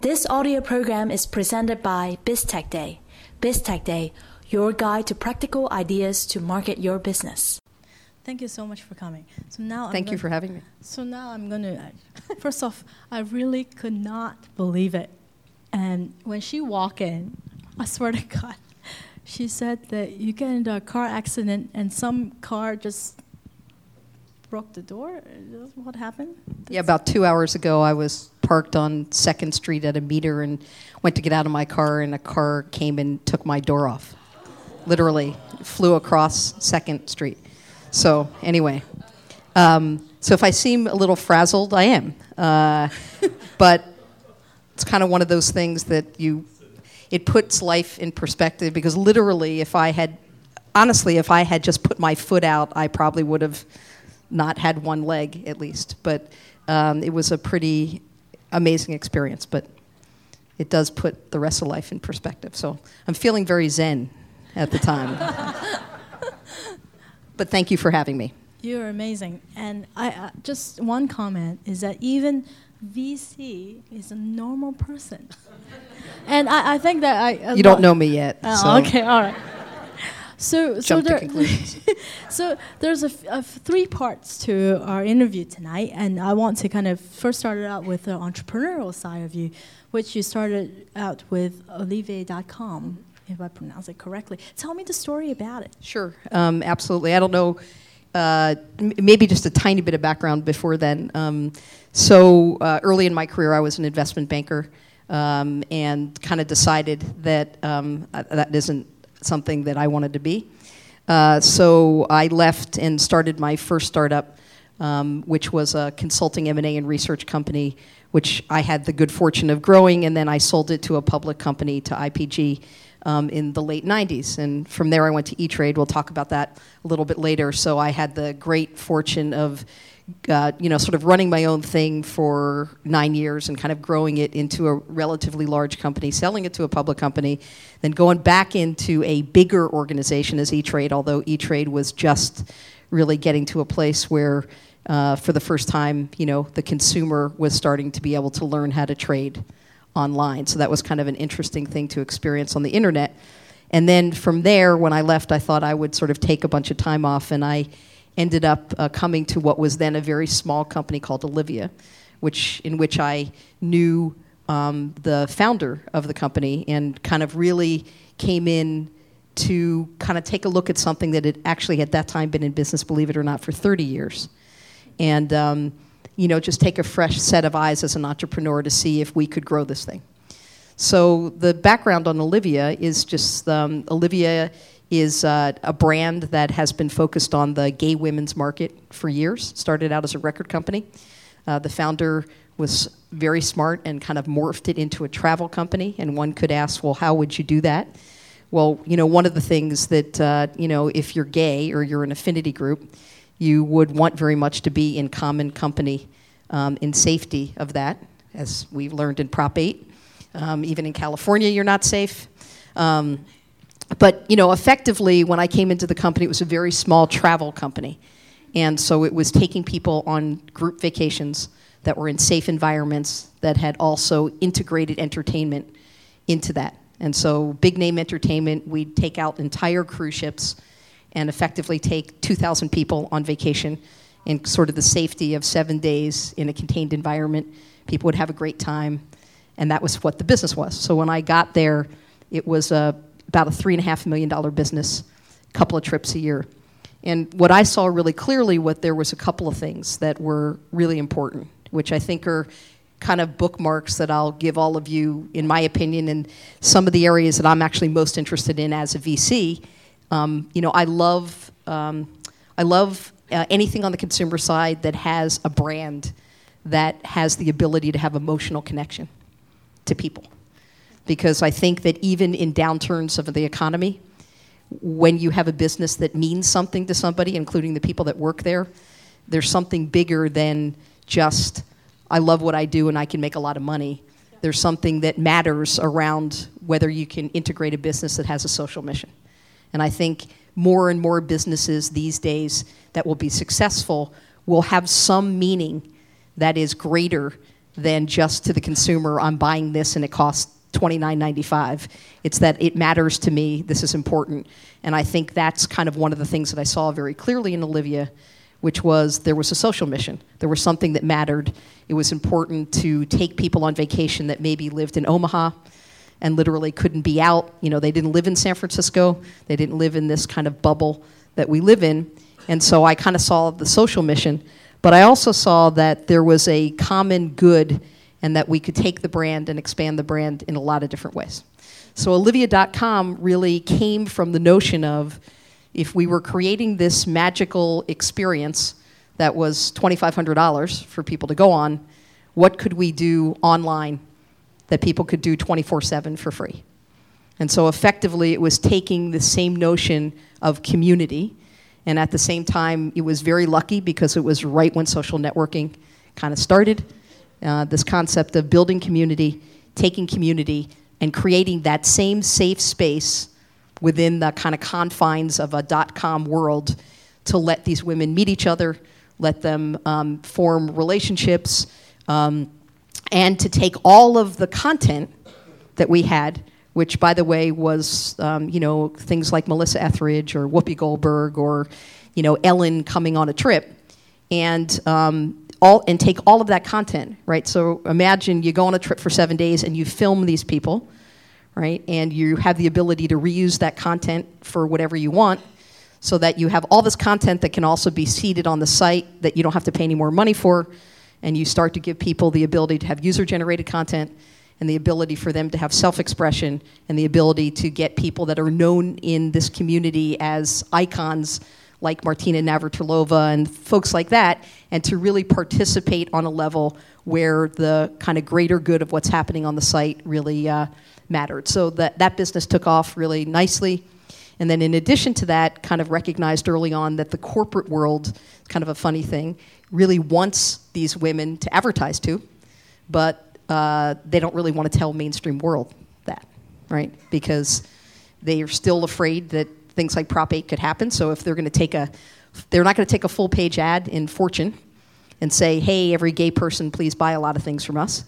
This audio program is presented by BizTech Day. BizTech Day, your guide to practical ideas to market your business. Thank you so much for coming. Thank you for having me. So now I'm going to, first off, I really could not believe it. And when she walked in, I swear to God, she said that you get into a car accident and some car just broke the door. What happened? Yeah, about 2 hours ago, I was parked on 2nd Street at a meter and went to get out of my car, and a car came and took my door off. Literally flew across 2nd Street. So anyway, so if I seem a little frazzled, I am. But it's kind of one of those things that it puts life in perspective, because literally if I had just put my foot out, I probably would have not had one leg at least. But it was a pretty amazing experience, but it does put the rest of life in perspective. So I'm feeling very zen at the time. But thank you for having me. You're amazing. And I just one comment is that even VC is a normal person. And I think that you don't know me yet. So. Okay, all right. So to conclusions. So there's a 3 parts to our interview tonight, and I want to kind of first start it out with the entrepreneurial side of you, which you started out with Olivier.com, if I pronounce it correctly. Tell me the story about it. Sure, absolutely. I don't know, maybe just a tiny bit of background before then. So early in my career, I was an investment banker, and kind of decided that that isn't something that I wanted to be. So I left and started my first startup, which was a consulting M&A and research company, which I had the good fortune of growing, and then I sold it to a public company, to IPG, in the late 90s. And from there I went to E-Trade. We'll talk about that a little bit later. So I had the great fortune of sort of running my own thing for 9 years and kind of growing it into a relatively large company, selling it to a public company, then going back into a bigger organization as E-Trade, although E-Trade was just really getting to a place where, for the first time, the consumer was starting to be able to learn how to trade online. So that was kind of an interesting thing to experience on the internet. And then from there, when I left, I thought I would sort of take a bunch of time off, and I ended up coming to what was then a very small company called Olivia, in which I knew the founder of the company, and kind of really came in to kind of take a look at something that had actually at that time been in business, believe it or not, for 30 years. And just take a fresh set of eyes as an entrepreneur to see if we could grow this thing. So the background on Olivia is just Olivia is a brand that has been focused on the gay women's market for years. Started out as a record company. The founder was very smart and kind of morphed it into a travel company. And one could ask, well, how would you do that? Well, one of the things that, if you're gay or you're an affinity group, you would want very much to be in common company, in safety of that, as we've learned in Prop 8. Even in California, you're not safe. But, effectively, when I came into the company, it was a very small travel company. And so it was taking people on group vacations that were in safe environments that had also integrated entertainment into that. And so big name entertainment, we'd take out entire cruise ships and effectively take 2,000 people on vacation in sort of the safety of 7 days in a contained environment. People would have a great time, and that was what the business was. So when I got there, it was about a $3.5 million business, a couple of trips a year. And what I saw really clearly, there was a couple of things that were really important, which I think are kind of bookmarks that I'll give all of you, in my opinion, and some of the areas that I'm actually most interested in as a VC. I love anything on the consumer side that has a brand that has the ability to have emotional connection to people. Because I think that even in downturns of the economy, when you have a business that means something to somebody, including the people that work there, there's something bigger than just, I love what I do and I can make a lot of money. There's something that matters around whether you can integrate a business that has a social mission. And I think more and more businesses these days that will be successful will have some meaning that is greater than just to the consumer, I'm buying this and it costs $29.95. It's that it matters to me, this is important. And I think that's kind of one of the things that I saw very clearly in Olivia, which was there was a social mission. There was something that mattered. It was important to take people on vacation that maybe lived in Omaha and literally couldn't be out. You know, they didn't live in San Francisco. They didn't live in this kind of bubble that we live in. And so I kind of saw the social mission. But I also saw that there was a common good and that we could take the brand and expand the brand in a lot of different ways. So Olivia.com really came from the notion of if we were creating this magical experience that was $2,500 for people to go on, what could we do online that people could do 24/7 for free? And so effectively it was taking the same notion of community, and at the same time it was very lucky because it was right when social networking kind of started. This concept of building community, taking community, and creating that same safe space within the kind of confines of a .com world to let these women meet each other, let them form relationships, and to take all of the content that we had, which, by the way, was things like Melissa Etheridge or Whoopi Goldberg or Ellen coming on a trip, and take all of that content, right? So imagine you go on a trip for 7 days and you film these people, right? And you have the ability to reuse that content for whatever you want, so that you have all this content that can also be seeded on the site that you don't have to pay any more money for, and you start to give people the ability to have user-generated content and the ability for them to have self-expression and the ability to get people that are known in this community as icons like Martina Navratilova and folks like that, and to really participate on a level where the kind of greater good of what's happening on the site really mattered. So that business took off really nicely. And then in addition to that, kind of recognized early on that the corporate world, kind of a funny thing, really wants these women to advertise to, but they don't really want to tell mainstream world that, right? Because they are still afraid that things like Prop 8 could happen. So if they're going to they're not going to take a full page ad in Fortune and say, hey, every gay person, please buy a lot of things from us.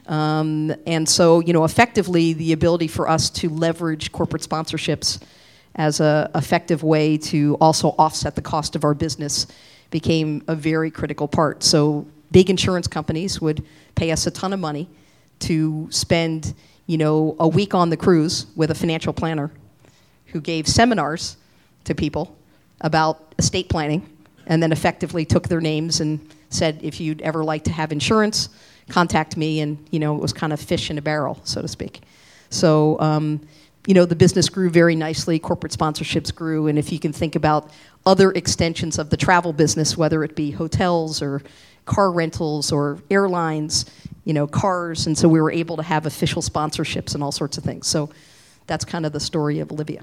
And so, effectively the ability for us to leverage corporate sponsorships as an effective way to also offset the cost of our business became a very critical part. So big insurance companies would pay us a ton of money to spend, a week on the cruise with a financial planner who gave seminars to people about estate planning, and then effectively took their names and said, if you'd ever like to have insurance, contact me. And, it was kind of fish in a barrel, so to speak. So, the business grew very nicely, corporate sponsorships grew, and if you can think about other extensions of the travel business, whether it be hotels or car rentals or airlines, cars, and so we were able to have official sponsorships and all sorts of things. So that's kind of the story of Olivia.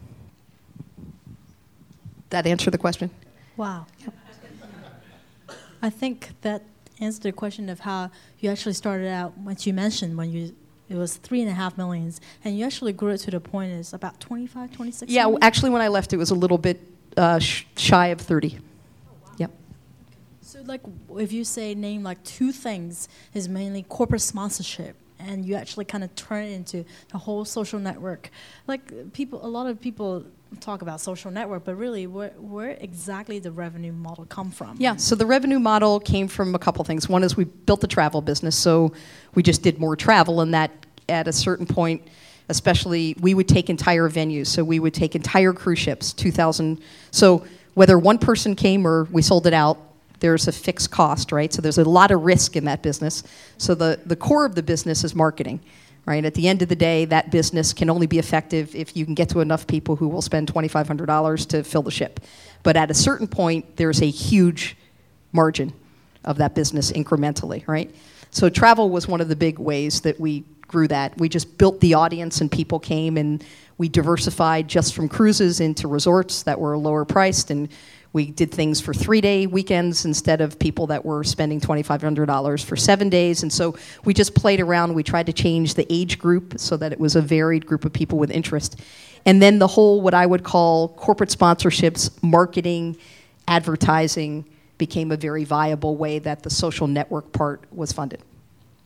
That answer the question? Wow. Yep. I think that answered the question of how you actually started out, what you mentioned it was 3.5 million, and you actually grew it to the point it's about 25, 26 Yeah, million? actually when I left it was a little bit shy of 30. Oh, wow. Yep. So if you name like two things is mainly corporate sponsorship, and you actually kind of turn it into the whole social network. A lot of people talk about social network, but really where exactly the revenue model come from? Yeah, so the revenue model came from a couple things. One is we built the travel business, so we just did more travel, and that at a certain point, especially, we would take entire venues. So we would take entire cruise ships, 2,000. So whether one person came or we sold it out, there's a fixed cost, right? So there's a lot of risk in that business. So the core of the business is marketing, right? At the end of the day, that business can only be effective if you can get to enough people who will spend $2,500 to fill the ship. But at a certain point, there's a huge margin of that business incrementally, right? So travel was one of the big ways that we grew that. We just built the audience and people came, and we diversified just from cruises into resorts that were lower priced, and we did things for 3-day weekends instead of people that were spending $2,500 for 7 days. And so we just played around. We tried to change the age group so that it was a varied group of people with interest. And then the whole, what I would call corporate sponsorships, marketing, advertising, became a very viable way that the social network part was funded.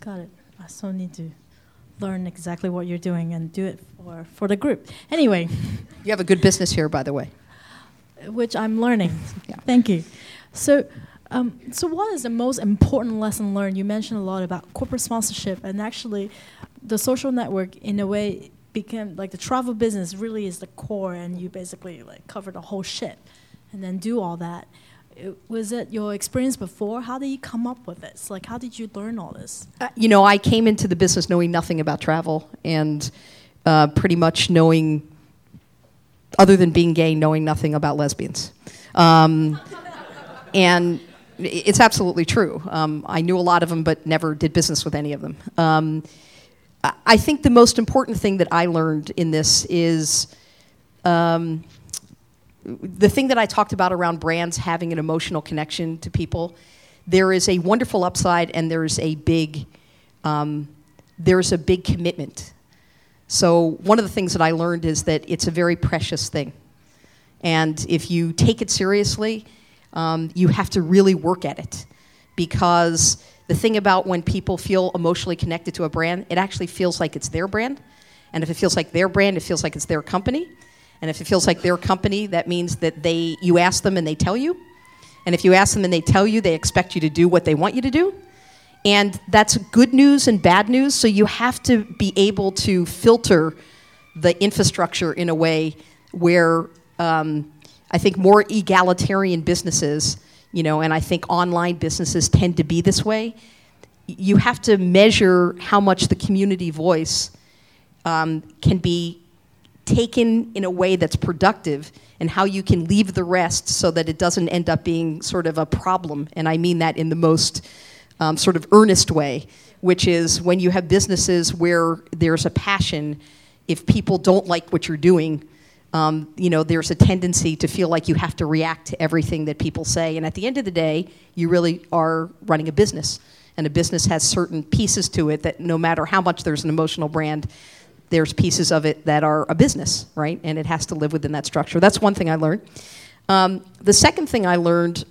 Got it. I still need to learn exactly what you're doing and do it for the group. Anyway. You have a good business here, by the way. Which I'm learning. Yeah. Thank you. So what is the most important lesson learned? You mentioned a lot about corporate sponsorship, and actually the social network, in a way, became like the travel business really is the core, and you basically like cover the whole shit and then do all that. Was it your experience before? How did you come up with this? Like, how did you learn all this? I came into the business knowing nothing about travel, and pretty much knowing, other than being gay, knowing nothing about lesbians. And it's absolutely true. I knew a lot of them, but never did business with any of them. I think the most important thing that I learned in this is the thing that I talked about around brands having an emotional connection to people. There is a wonderful upside, and there's a big commitment. So one of the things that I learned is that it's a very precious thing. And if you take it seriously, you have to really work at it. Because the thing about when people feel emotionally connected to a brand, it actually feels like it's their brand. And if it feels like their brand, it feels like it's their company. And if it feels like their company, that means that you ask them and they tell you. And if you ask them and they tell you, they expect you to do what they want you to do. And that's good news and bad news, so you have to be able to filter the infrastructure in a way where I think more egalitarian businesses, and I think online businesses tend to be this way, you have to measure how much the community voice can be taken in a way that's productive, and how you can leave the rest so that it doesn't end up being sort of a problem. And I mean that in the most sort of earnest way, which is when you have businesses where there's a passion, if people don't like what you're doing, there's a tendency to feel like you have to react to everything that people say. And at the end of the day, you really are running a business. And a business has certain pieces to it that no matter how much there's an emotional brand, there's pieces of it that are a business, right? And it has to live within that structure. That's one thing I learned. The second thing I learned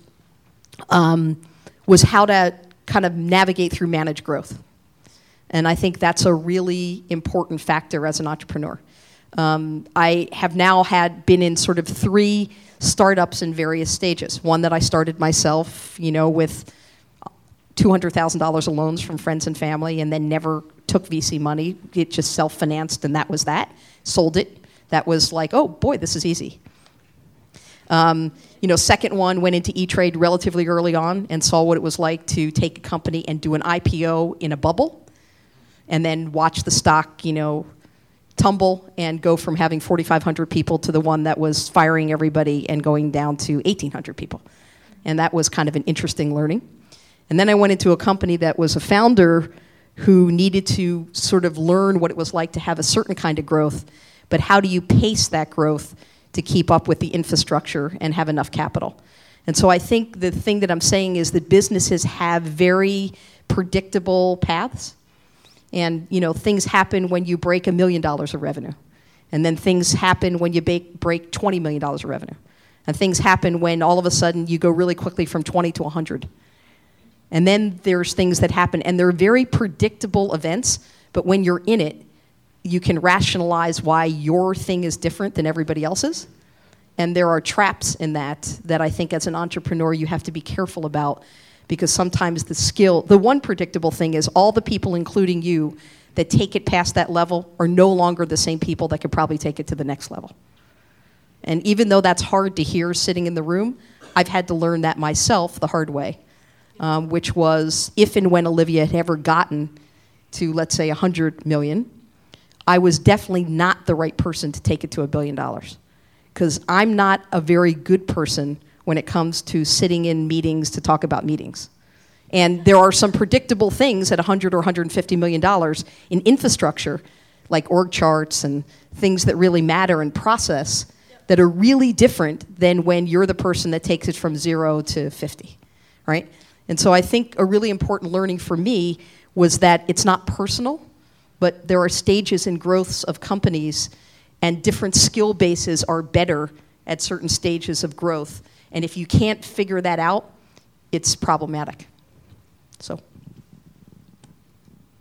was how to kind of navigate through managed growth. And I think that's a really important factor as an entrepreneur. I have now been in sort of 3 startups in various stages. One that I started myself, with $200,000 of loans from friends and family, and then never took VC money. It just self-financed, and that was that. Sold it. That was like, oh boy, this is easy. Second one, went into E-Trade relatively early on and saw what it was like to take a company and do an IPO in a bubble, and then watch the stock, tumble and go from having 4,500 people to the one that was firing everybody and going down to 1,800 people. And that was kind of an interesting learning. And then I went into a company that was a founder who needed to sort of learn what it was like to have a certain kind of growth, but how do you pace that growth to keep up with the infrastructure and have enough capital? And so I think the thing that I'm saying is that businesses have very predictable paths. And, things happen when you break $1 million of revenue. And then things happen when you break $20 million of revenue. And things happen when all of a sudden you go really quickly from 20 to 100. And then there's things that happen, and they're very predictable events, but when you're in it, you can rationalize why your thing is different than everybody else's. And there are traps in that I think as an entrepreneur you have to be careful about, because sometimes the one predictable thing is all the people, including you, that take it past that level are no longer the same people that could probably take it to the next level. And even though that's hard to hear sitting in the room, I've had to learn that myself the hard way, which was if and when Olivia had ever gotten to, let's say, 100 million, I was definitely not the right person to take it to $1 billion. Because I'm not a very good person when it comes to sitting in meetings to talk about meetings. And there are some predictable things at $100 or $150 million in infrastructure, like org charts and things that really matter in process, that are really different than when you're the person that takes it from 0 to 50, right? And so I think a really important learning for me was that it's not personal, but there are stages in growths of companies, and different skill bases are better at certain stages of growth. And if you can't figure that out, it's problematic. So.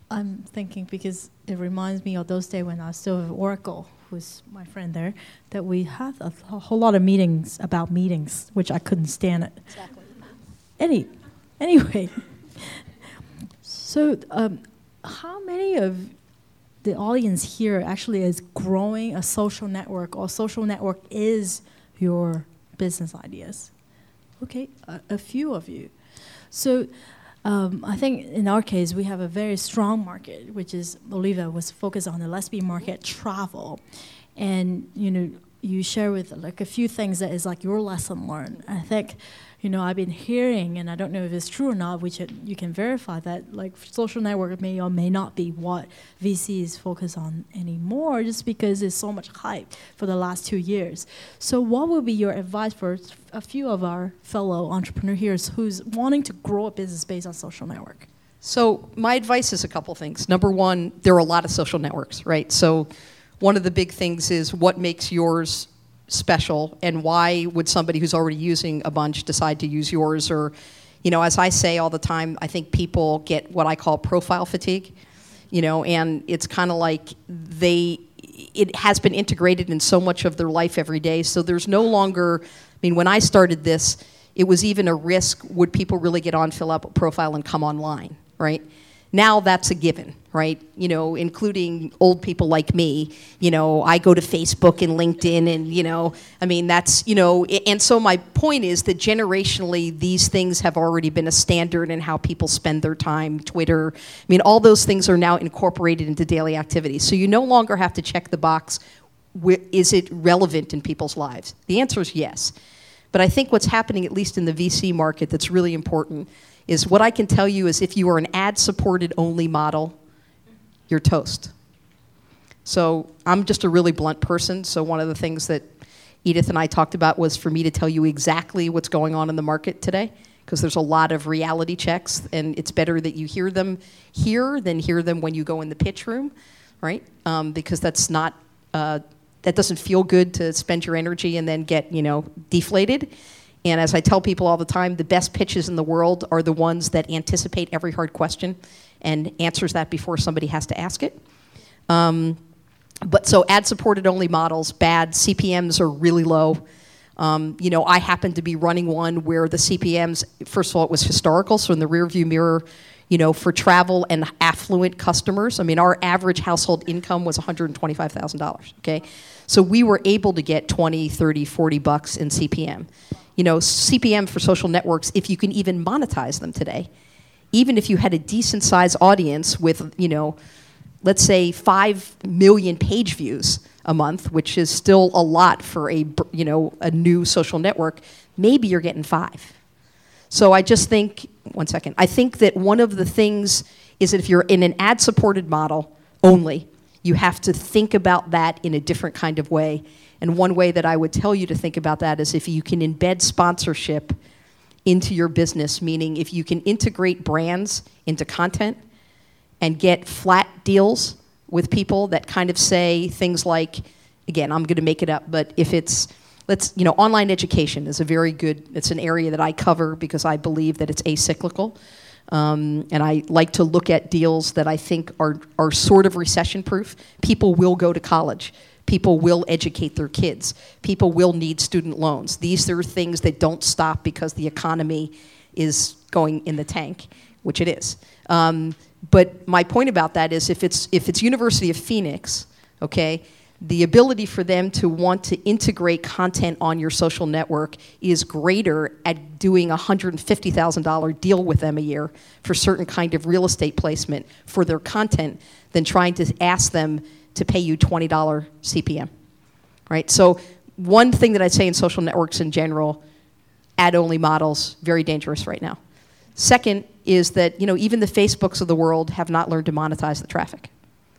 I'm thinking because it reminds me of those days when I was still at Oracle, who's my friend there, that we had a whole lot of meetings about meetings, which I couldn't stand it. Exactly. Anyway, so how many of the audience here actually is growing a social network, or social network is your business ideas? Okay, a few of you. So I think in our case, we have a very strong market, which is, Olivia was focused on the lesbian market, travel. And, you share with like a few things that is like your lesson learned. I think, I've been hearing, and I don't know if it's true or not, you can verify that like social network may or may not be what VC is focused on anymore, just because there's so much hype for the last 2 years. So what would be your advice for a few of our fellow entrepreneurs who's wanting to grow a business based on social network? So my advice is a couple things. Number one, there are a lot of social networks, right? So one of the big things is what makes yours special, and why would somebody who's already using a bunch decide to use yours? Or, as I say all the time, I think people get what I call profile fatigue, and it's kind of like it has been integrated in so much of their life every day. So there's no longer, when I started this, it was even a risk, would people really get on, fill out a profile, and come online, right? Now that's a given, right? Including old people like me, I go to Facebook and LinkedIn and, that's, and so my point is that generationally, these things have already been a standard in how people spend their time, Twitter. All those things are now incorporated into daily activities. So you no longer have to check the box, is it relevant in people's lives? The answer is yes. But I think what's happening, at least in the VC market, that's really important is what I can tell you is if you are an ad-supported only model, you're toast. So I'm just a really blunt person, so one of the things that Edith and I talked about was for me to tell you exactly what's going on in the market today, because there's a lot of reality checks, and it's better that you hear them here than hear them when you go in the pitch room, right? Because that's not, that doesn't feel good to spend your energy and then get, deflated. And as I tell people all the time, the best pitches in the world are the ones that anticipate every hard question and answers that before somebody has to ask it. But so ad-supported only models, bad. CPMs are really low. I happen to be running one where the CPMs, first of all, it was historical, so in the rearview mirror, for travel and affluent customers, our average household income was $125,000, okay? So we were able to get 20, 30, 40 bucks in CPM. CPM for social networks, if you can even monetize them today, even if you had a decent sized audience with, let's say 5 million page views a month, which is still a lot for a new social network, maybe you're getting 5. So I just think, one second, I think that one of the things is that if you're in an ad-supported model only, you have to think about that in a different kind of way. And one way that I would tell you to think about that is if you can embed sponsorship into your business, meaning if you can integrate brands into content and get flat deals with people that kind of say things like, again, I'm going to make it up, but if it's, online education is a very good, it's an area that I cover because I believe that it's acyclical. And I like to look at deals that I think are sort of recession-proof. People will go to college. People will educate their kids. People will need student loans. These are things that don't stop because the economy is going in the tank, which it is. But my point about that is if it's University of Phoenix, okay, the ability for them to want to integrate content on your social network is greater at doing a $150,000 deal with them a year for certain kind of real estate placement for their content than trying to ask them to pay you $20 CPM, right? So one thing that I'd say in social networks in general, ad-only models, very dangerous right now. Second is that, even the Facebooks of the world have not learned to monetize the traffic.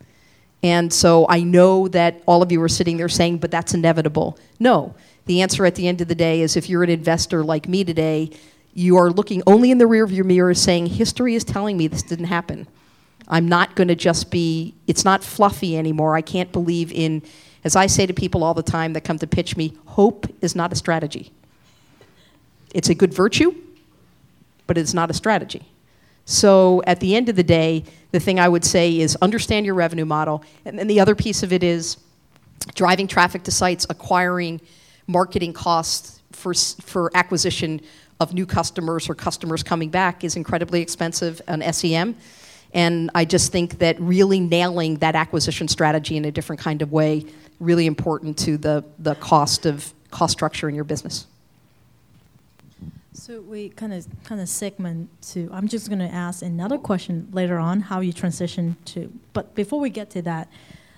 And so I know that all of you are sitting there saying, but that's inevitable. No, the answer at the end of the day is if you're an investor like me today, you are looking only in the rearview mirror saying, history is telling me this didn't happen. I'm not going to just be, it's not fluffy anymore. I can't believe in, as I say to people all the time that come to pitch me, hope is not a strategy. It's a good virtue, but it's not a strategy. So at the end of the day, the thing I would say is understand your revenue model. And then the other piece of it is driving traffic to sites, acquiring marketing costs for acquisition of new customers or customers coming back is incredibly expensive on SEM. And I just think that really nailing that acquisition strategy in a different kind of way, really important to the cost structure in your business. So we kind of segment to, I'm just going to ask another question later on, how you transition to, but before we get to that,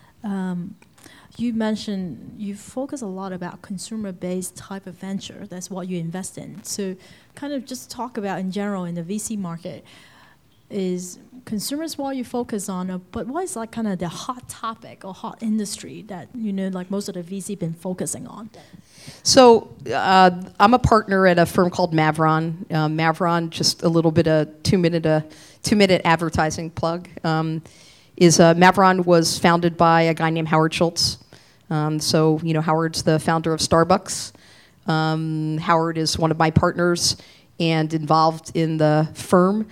you mentioned you focus a lot about consumer-based type of venture. That's what you invest in. So kind of just talk about in general in the VC market, is consumers what you focus on, but what is like kind of the hot topic or hot industry that, like most of the VC been focusing on? So I'm a partner at a firm called Mavron. Mavron, just a little bit of two-minute advertising plug, Mavron was founded by a guy named Howard Schultz. Howard's the founder of Starbucks. Howard is one of my partners and involved in the firm.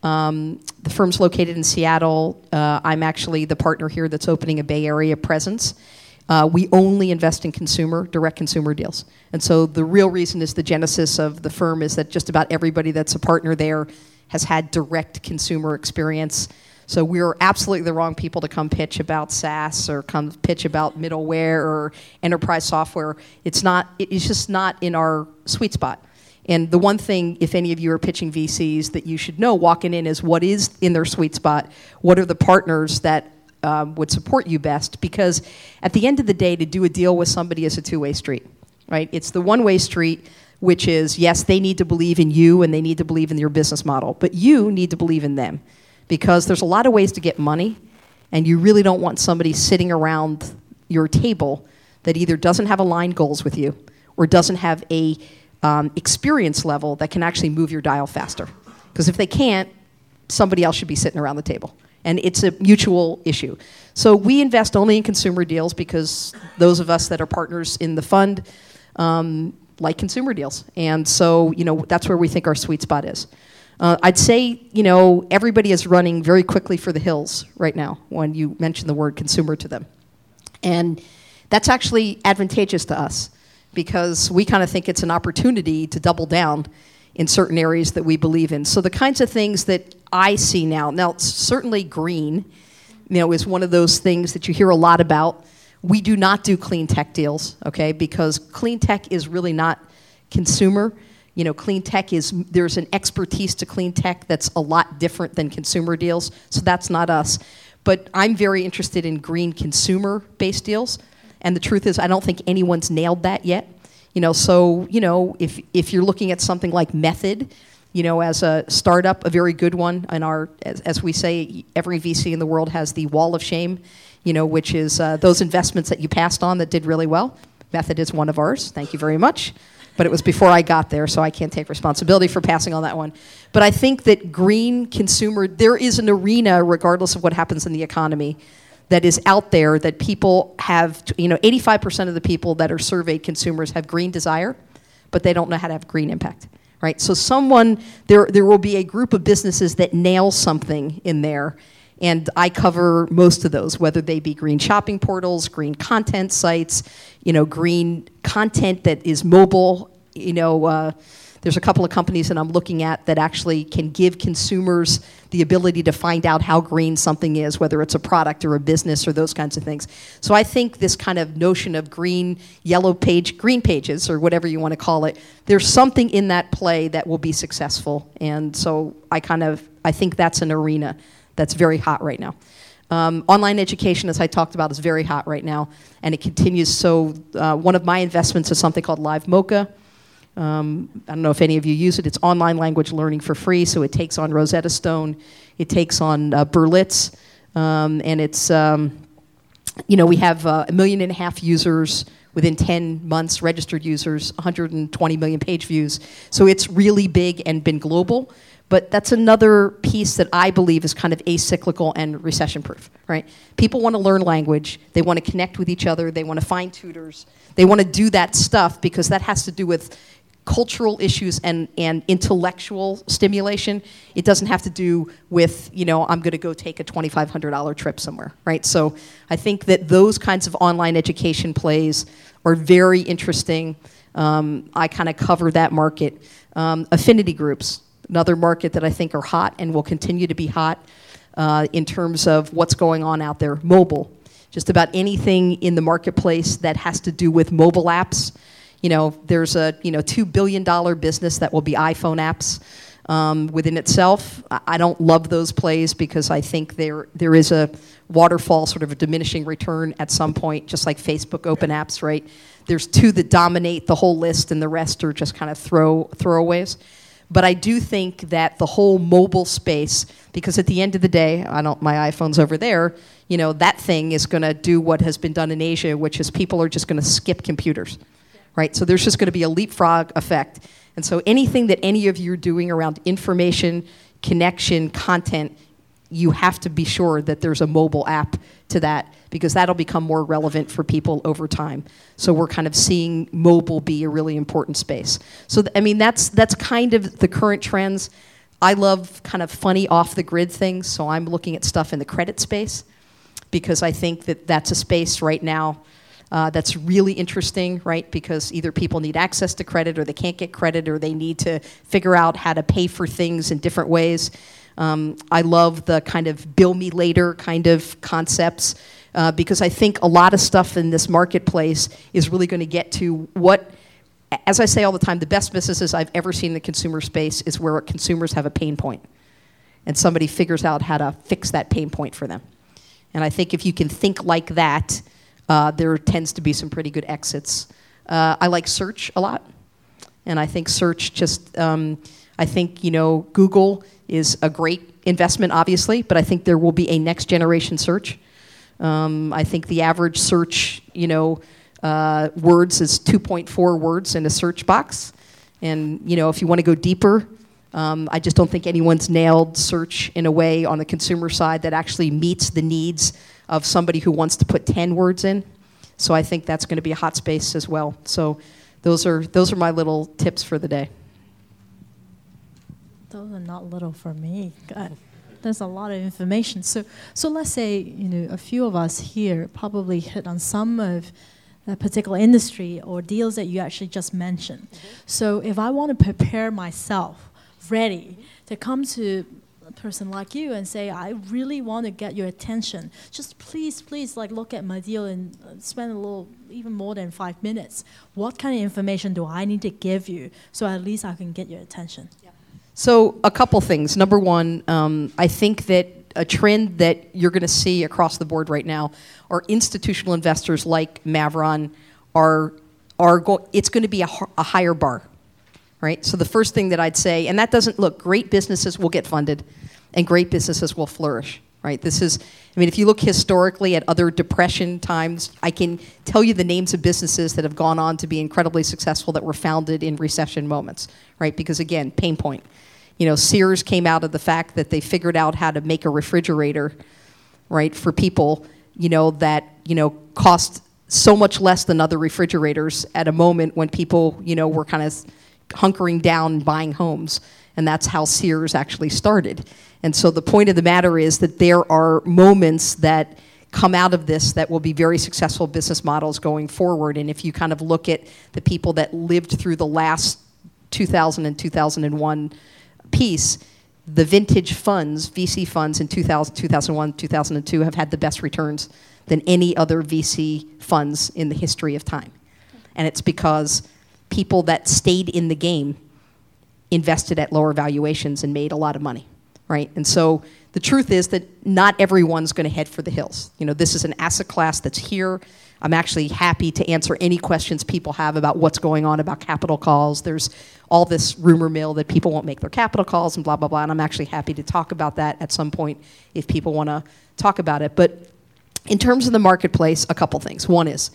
The firm's located in Seattle. I'm actually the partner here that's opening a Bay Area presence. We only invest in direct consumer deals. And so the real reason is the genesis of the firm is that just about everybody that's a partner there has had direct consumer experience. So we're absolutely the wrong people to come pitch about SaaS or come pitch about middleware or enterprise software. It's just not in our sweet spot. And the one thing, if any of you are pitching VCs, that you should know walking in is what is in their sweet spot, what are the partners that would support you best, because at the end of the day, to do a deal with somebody is a two-way street, right? It's the one-way street, which is, yes, they need to believe in you and they need to believe in your business model, but you need to believe in them, because there's a lot of ways to get money, and you really don't want somebody sitting around your table that either doesn't have aligned goals with you or doesn't have a experience level that can actually move your dial faster. Because if they can't, somebody else should be sitting around the table. And it's a mutual issue. So we invest only in consumer deals because those of us that are partners in the fund like consumer deals. And so, that's where we think our sweet spot is. I'd say, everybody is running very quickly for the hills right now when you mention the word consumer to them. And that's actually advantageous to us because we kind of think it's an opportunity to double down in certain areas that we believe in. So the kinds of things that I see now certainly green, is one of those things that you hear a lot about. We do not do clean tech deals, okay, because clean tech is really not consumer. Clean tech there's an expertise to clean tech that's a lot different than consumer deals, so that's not us. But I'm very interested in green consumer-based deals, and the truth is I don't think anyone's nailed that yet. If you're looking at something like Method, as a startup, a very good one, and as we say, every VC in the world has the wall of shame, which is those investments that you passed on that did really well. Method is one of ours. Thank you very much. But it was before I got there, so I can't take responsibility for passing on that one. But I think that green consumer, there is an arena, regardless of what happens in the economy, that is out there that people have, 85% of the people that are surveyed consumers have green desire, but they don't know how to have green impact, right? So there will be a group of businesses that nail something in there, and I cover most of those, whether they be green shopping portals, green content sites, green content that is mobile. There's a couple of companies that I'm looking at that actually can give consumers the ability to find out how green something is, whether it's a product or a business or those kinds of things. So I think this kind of notion of green pages, or whatever you want to call it, there's something in that play that will be successful. And so I think that's an arena that's very hot right now. Online education, as I talked about, is very hot right now, and it continues. So one of my investments is something called Live Mocha. I don't know if any of you use it. It's online language learning for free, so it takes on Rosetta Stone. It takes on Berlitz, and it's, we have 1.5 million users within 10 months, registered users, 120 million page views. So it's really big and been global. But that's another piece that I believe is kind of acyclical and recession-proof, right? People want to learn language. They want to connect with each other. They want to find tutors. They want to do that stuff because that has to do with cultural issues and intellectual stimulation. It doesn't have to do with, I'm going to go take a $2,500 trip somewhere, right? So I think that those kinds of online education plays are very interesting. I kind of cover that market. Affinity groups, another market that I think are hot and will continue to be hot in terms of what's going on out there. Mobile, just about anything in the marketplace that has to do with mobile apps. There's a $2 billion business that will be iPhone apps within itself. I don't love those plays because I think there is a waterfall, sort of a diminishing return at some point, just like Facebook open apps, right? There's two that dominate the whole list and the rest are just kind of throwaways. But I do think that the whole mobile space, because at the end of the day, my iPhone's over there, that thing is going to do what has been done in Asia, which is people are just going to skip computers. Right, so there's just going to be a leapfrog effect. And so anything that any of you are doing around information, connection, content, you have to be sure that there's a mobile app to that, because that'll become more relevant for people over time. So we're kind of seeing mobile be a really important space. So that's kind of the current trends. I love kind of funny off-the-grid things, so I'm looking at stuff in the credit space, because I think that that's a space right now that's really interesting, right? Because either people need access to credit or they can't get credit or they need to figure out how to pay for things in different ways. I love the kind of bill me later kind of concepts because I think a lot of stuff in this marketplace is really going to get to what, as I say all the time, the best businesses I've ever seen in the consumer space is where consumers have a pain point and somebody figures out how to fix that pain point for them. And I think if you can think like that, there tends to be some pretty good exits. I like search a lot, and I think search Google is a great investment, obviously, but I think there will be a next generation search. I think the average search, words is 2.4 words in a search box, and if you want to go deeper, I just don't think anyone's nailed search in a way on the consumer side that actually meets the needs of somebody who wants to put 10 words in. So I think that's going to be a hot space as well. So those are my little tips for the day. Those are not little for me. God, there's a lot of information. So let's say a few of us here probably hit on some of a particular industry or deals that you actually just mentioned. Mm-hmm. So if I want to prepare myself ready to come to a person like you and say, I really want to get your attention, just please look at my deal and spend a little, even more than 5 minutes. What kind of information do I need to give you so at least I can get your attention? Yeah. So a couple things. Number one, I think that a trend that you're going to see across the board right now are institutional investors like Mavron it's going to be a higher bar. Right? So the first thing that I'd say, and that doesn't, look, great businesses will get funded and great businesses will flourish, right? If you look historically at other depression times, I can tell you the names of businesses that have gone on to be incredibly successful that were founded in recession moments, right? Because again, pain point. Sears came out of the fact that they figured out how to make a refrigerator, right, for people, that, cost so much less than other refrigerators at a moment when people, were kind of hunkering down and buying homes. And that's how Sears actually started. And so the point of the matter is that there are moments that come out of this that will be very successful business models going forward. And if you kind of look at the people that lived through the last 2000 and 2001 piece, the vintage funds, VC funds in 2000, 2001, 2002 have had the best returns than any other VC funds in the history of time. And it's because people that stayed in the game invested at lower valuations and made a lot of money, right? And so the truth is that not everyone's going to head for the hills. This is an asset class that's here. I'm actually happy to answer any questions people have about what's going on about capital calls. There's all this rumor mill that people won't make their capital calls and blah, blah, blah, and I'm actually happy to talk about that at some point if people want to talk about it. But in terms of the marketplace, a couple things. One is,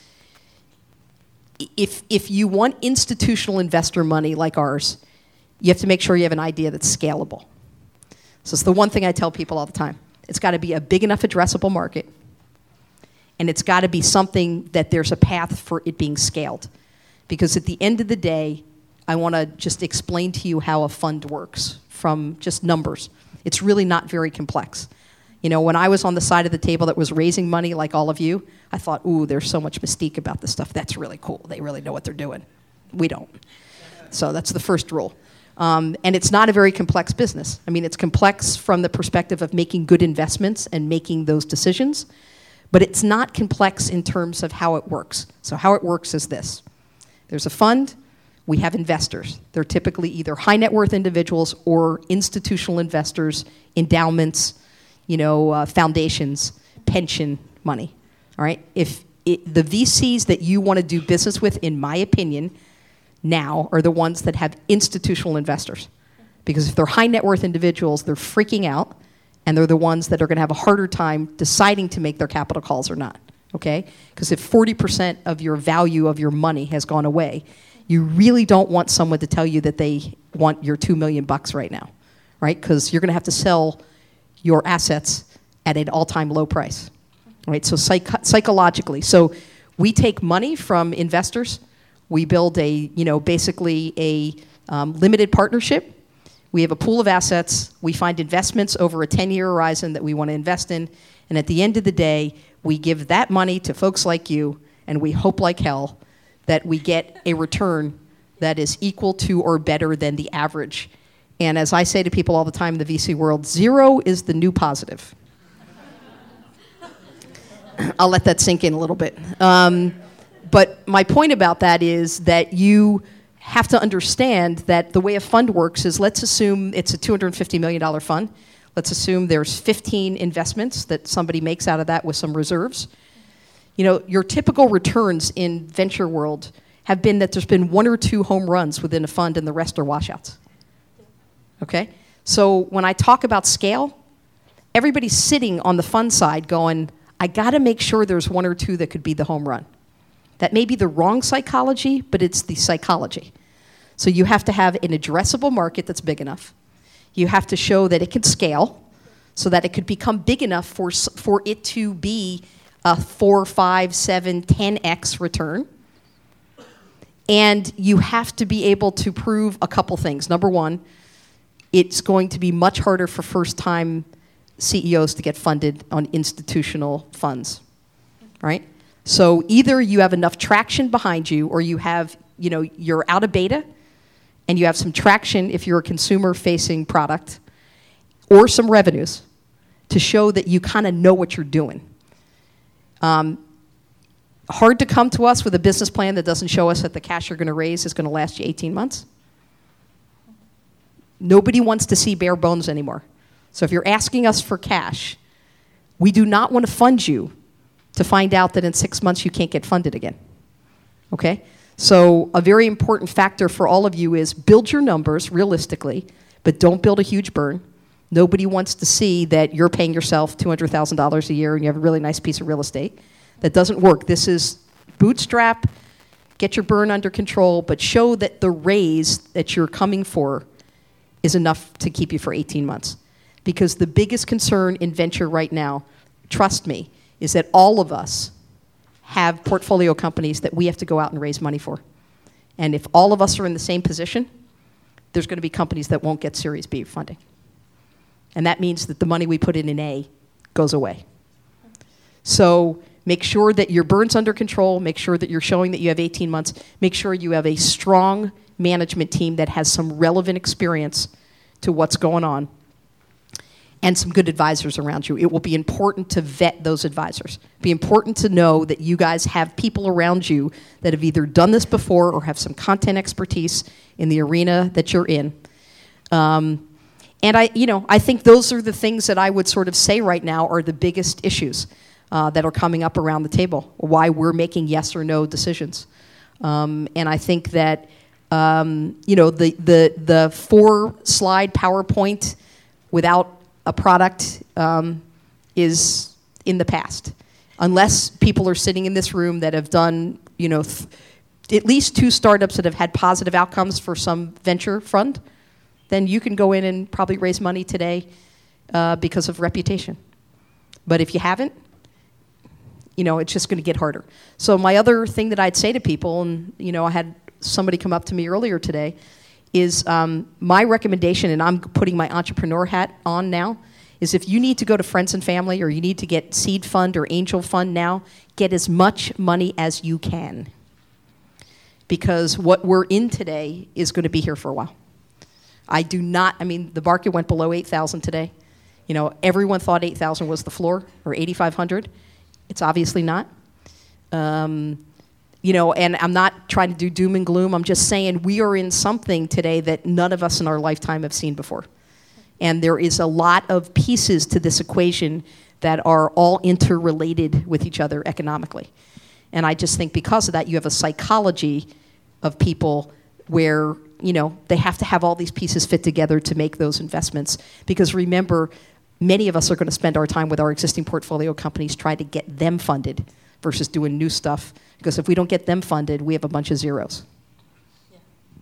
if you want institutional investor money like ours, you have to make sure you have an idea that's scalable. So it's the one thing I tell people all the time. It's got to be a big enough addressable market, and it's got to be something that there's a path for it being scaled. Because at the end of the day, I want to just explain to you how a fund works from just numbers. It's really not very complex. You know, when I was on the side of the table that was raising money like all of you, I thought, ooh, there's so much mystique about this stuff. That's really cool. They really know what they're doing. We don't. So that's the first rule. And it's not a very complex business. I mean, it's complex from the perspective of making good investments and making those decisions, but it's not complex in terms of how it works. So how it works is this. There's a fund. We have investors. They're typically either high net worth individuals or institutional investors, endowments, foundations, pension money. All right? The VCs that you want to do business with, in my opinion, now are the ones that have institutional investors. Because if they're high net worth individuals, they're freaking out, and they're the ones that are going to have a harder time deciding to make their capital calls or not. Okay? Because if 40% of your value of your money has gone away, you really don't want someone to tell you that they want your $2 million right now, right? Because you're going to have to sell your assets at an all-time low price, right? So psychologically, so we take money from investors. We build basically a limited partnership. We have a pool of assets. We find investments over a 10-year horizon that we want to invest in. And at the end of the day, we give that money to folks like you, and we hope like hell that we get a return that is equal to or better than the average. And as I say to people all the time in the VC world, 0 is the new positive. I'll let that sink in a little bit. But my point about that is that you have to understand that the way a fund works is, let's assume it's a $250 million fund. Let's assume there's 15 investments that somebody makes out of that with some reserves. Your typical returns in venture world have been that there's been 1 or 2 home runs within a fund and the rest are washouts. Okay? So when I talk about scale, everybody's sitting on the fund side going, I got to make sure there's 1 or 2 that could be the home run. That may be the wrong psychology, but it's the psychology. So you have to have an addressable market that's big enough. You have to show that it can scale so that it could become big enough for it to be a 4, 5, 7, 10x return. And you have to be able to prove a couple things. Number one, it's going to be much harder for first-time CEOs to get funded on institutional funds, right? So either you have enough traction behind you, or you have, you're out of beta, and you have some traction if you're a consumer-facing product, or some revenues to show that you kind of know what you're doing. Hard to come to us with a business plan that doesn't show us that the cash you're going to raise is going to last you 18 months. Nobody wants to see bare bones anymore. So if you're asking us for cash, we do not want to fund you to find out that in 6 months you can't get funded again. Okay? So a very important factor for all of you is build your numbers realistically, but don't build a huge burn. Nobody wants to see that you're paying yourself $200,000 a year and you have a really nice piece of real estate. That doesn't work. This is bootstrap, get your burn under control, but show that the raise that you're coming for is enough to keep you for 18 months. Because the biggest concern in venture right now, trust me, is that all of us have portfolio companies that we have to go out and raise money for. And if all of us are in the same position, there's going to be companies that won't get Series B funding. And that means that the money we put in A goes away. So make sure that your burn's under control. Make sure that you're showing that you have 18 months. Make sure you have a strong management team that has some relevant experience to what's going on, and some good advisors around you. It will be important to vet those advisors. Be important to know that you guys have people around you that have either done this before or have some content expertise in the arena that you're in. And I think those are the things that I would sort of say right now are the biggest issues that are coming up around the table, why we're making yes or no decisions. And I think that the 4-slide PowerPoint without a product is in the past. Unless people are sitting in this room that have done, at least 2 startups that have had positive outcomes for some venture fund, then you can go in and probably raise money today because of reputation. But if you haven't, it's just going to get harder. So my other thing that I'd say to people, and I had somebody come up to me earlier today, is my recommendation, and I'm putting my entrepreneur hat on now, is if you need to go to friends and family or you need to get seed fund or angel fund now, get as much money as you can. Because what we're in today is going to be here for a while. The market went below 8,000 today. You know, everyone thought 8,000 was the floor, or 8,500. It's obviously not. You know, and I'm not trying to do doom and gloom. I'm just saying we are in something today that none of us in our lifetime have seen before. And there is a lot of pieces to this equation that are all interrelated with each other economically. And I just think because of that, you have a psychology of people where, you know, they have to have all these pieces fit together to make those investments. Because remember, many of us are going to spend our time with our existing portfolio companies trying to get them funded versus doing new stuff. Because if we don't get them funded, we have a bunch of zeros. Yeah.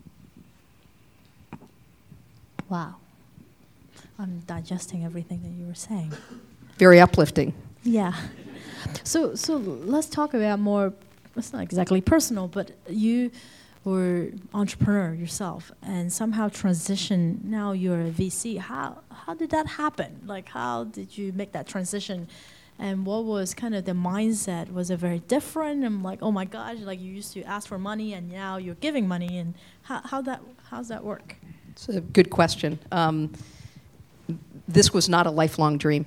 Wow. I'm digesting everything that you were saying. Very uplifting. Yeah. So let's talk about more, it's not exactly personal, but you were entrepreneur yourself and somehow transition, now you're a VC. How did that happen? Like, how did you make that transition? And what was kind of the mindset? Was it very different? I'm like, oh my gosh, like you used to ask for money and now you're giving money. And how's that work? It's a good question. This was not a lifelong dream.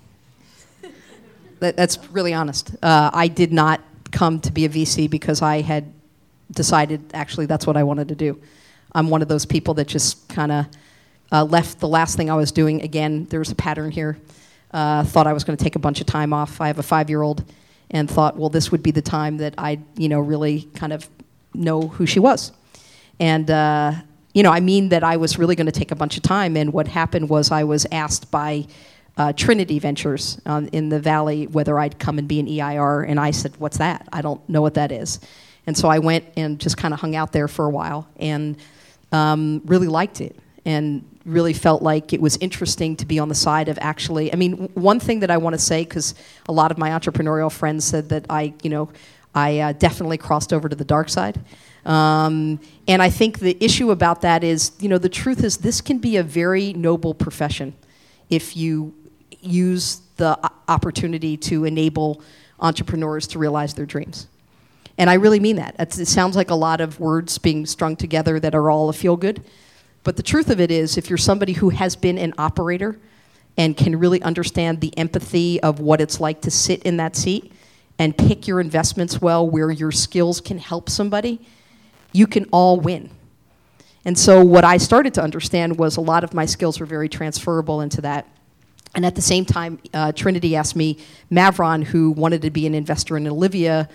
That's really honest. I did not come to be a VC because I had decided actually that's what I wanted to do. I'm one of those people that just kind of left the last thing I was doing. Again, there's a pattern here. Thought I was going to take a bunch of time off. I have a 5-year-old and thought, well, this would be the time that I'd, you know, really kind of know who she was. And, you know, I mean that I was really going to take a bunch of time. And what happened was I was asked by Trinity Ventures in the Valley whether I'd come and be an EIR. And I said, what's that? I don't know what that is. And so I went and just kind of hung out there for a while and really liked it. And really felt like it was interesting to be on the side of actually, I mean, one thing that I want to say, because a lot of my entrepreneurial friends said that I definitely crossed over to the dark side. And I think the issue about that is, you know, the truth is this can be a very noble profession if you use the opportunity to enable entrepreneurs to realize their dreams. And I really mean that. It sounds like a lot of words being strung together that are all a feel-good. But the truth of it is, if you're somebody who has been an operator and can really understand the empathy of what it's like to sit in that seat and pick your investments well where your skills can help somebody, you can all win. And so what I started to understand was a lot of my skills were very transferable into that. And at the same time, Trinity asked me, Mavron, who wanted to be an investor in Olivia,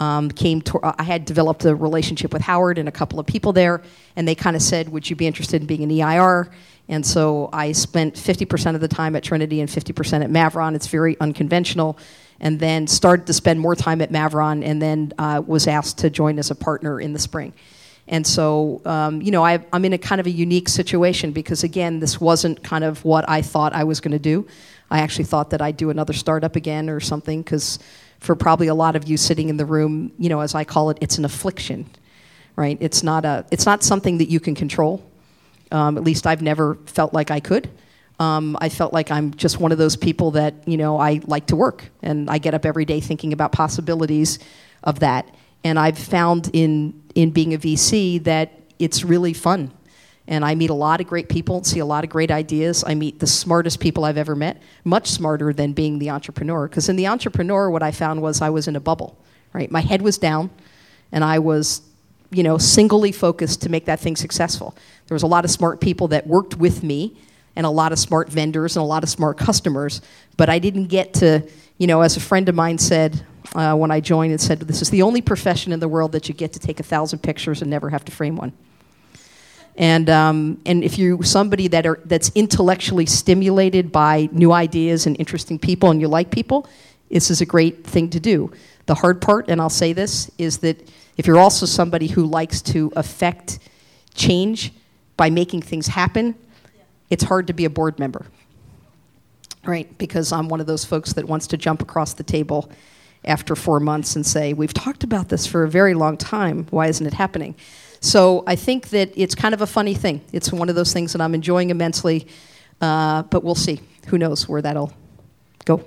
I had developed a relationship with Howard and a couple of people there, and they kind of said, would you be interested in being an EIR? And so I spent 50% of the time at Trinity and 50% at Mavron. It's very unconventional. And then started to spend more time at Mavron, and then was asked to join as a partner in the spring. And so, you know, I'm in a kind of a unique situation because, again, this wasn't kind of what I thought I was going to do. I actually thought that I'd do another startup again or something because for probably a lot of you sitting in the room, you know, as I call it, it's an affliction, right? It's not something that you can control. At least I've never felt like I could. I felt like I'm just one of those people that, you know, I like to work. And I get up every day thinking about possibilities of that. And I've found in being a VC that it's really fun. And I meet a lot of great people, see a lot of great ideas. I meet the smartest people I've ever met, much smarter than being the entrepreneur. Because in the entrepreneur, what I found was I was in a bubble, right? My head was down, and I was, you know, singly focused to make that thing successful. There was a lot of smart people that worked with me, and a lot of smart vendors, and a lot of smart customers. But I didn't get to, you know, as a friend of mine said when I joined, it said, this is the only profession in the world that you get to take 1,000 pictures and never have to frame one. And if you're somebody that's intellectually stimulated by new ideas and interesting people and you like people, this is a great thing to do. The hard part, and I'll say this, is that if you're also somebody who likes to affect change by making things happen, it's hard to be a board member, right? Because I'm one of those folks that wants to jump across the table after 4 months and say, we've talked about this for a very long time, why isn't it happening? So I think that it's kind of a funny thing. It's one of those things that I'm enjoying immensely, but we'll see. Who knows where that'll go.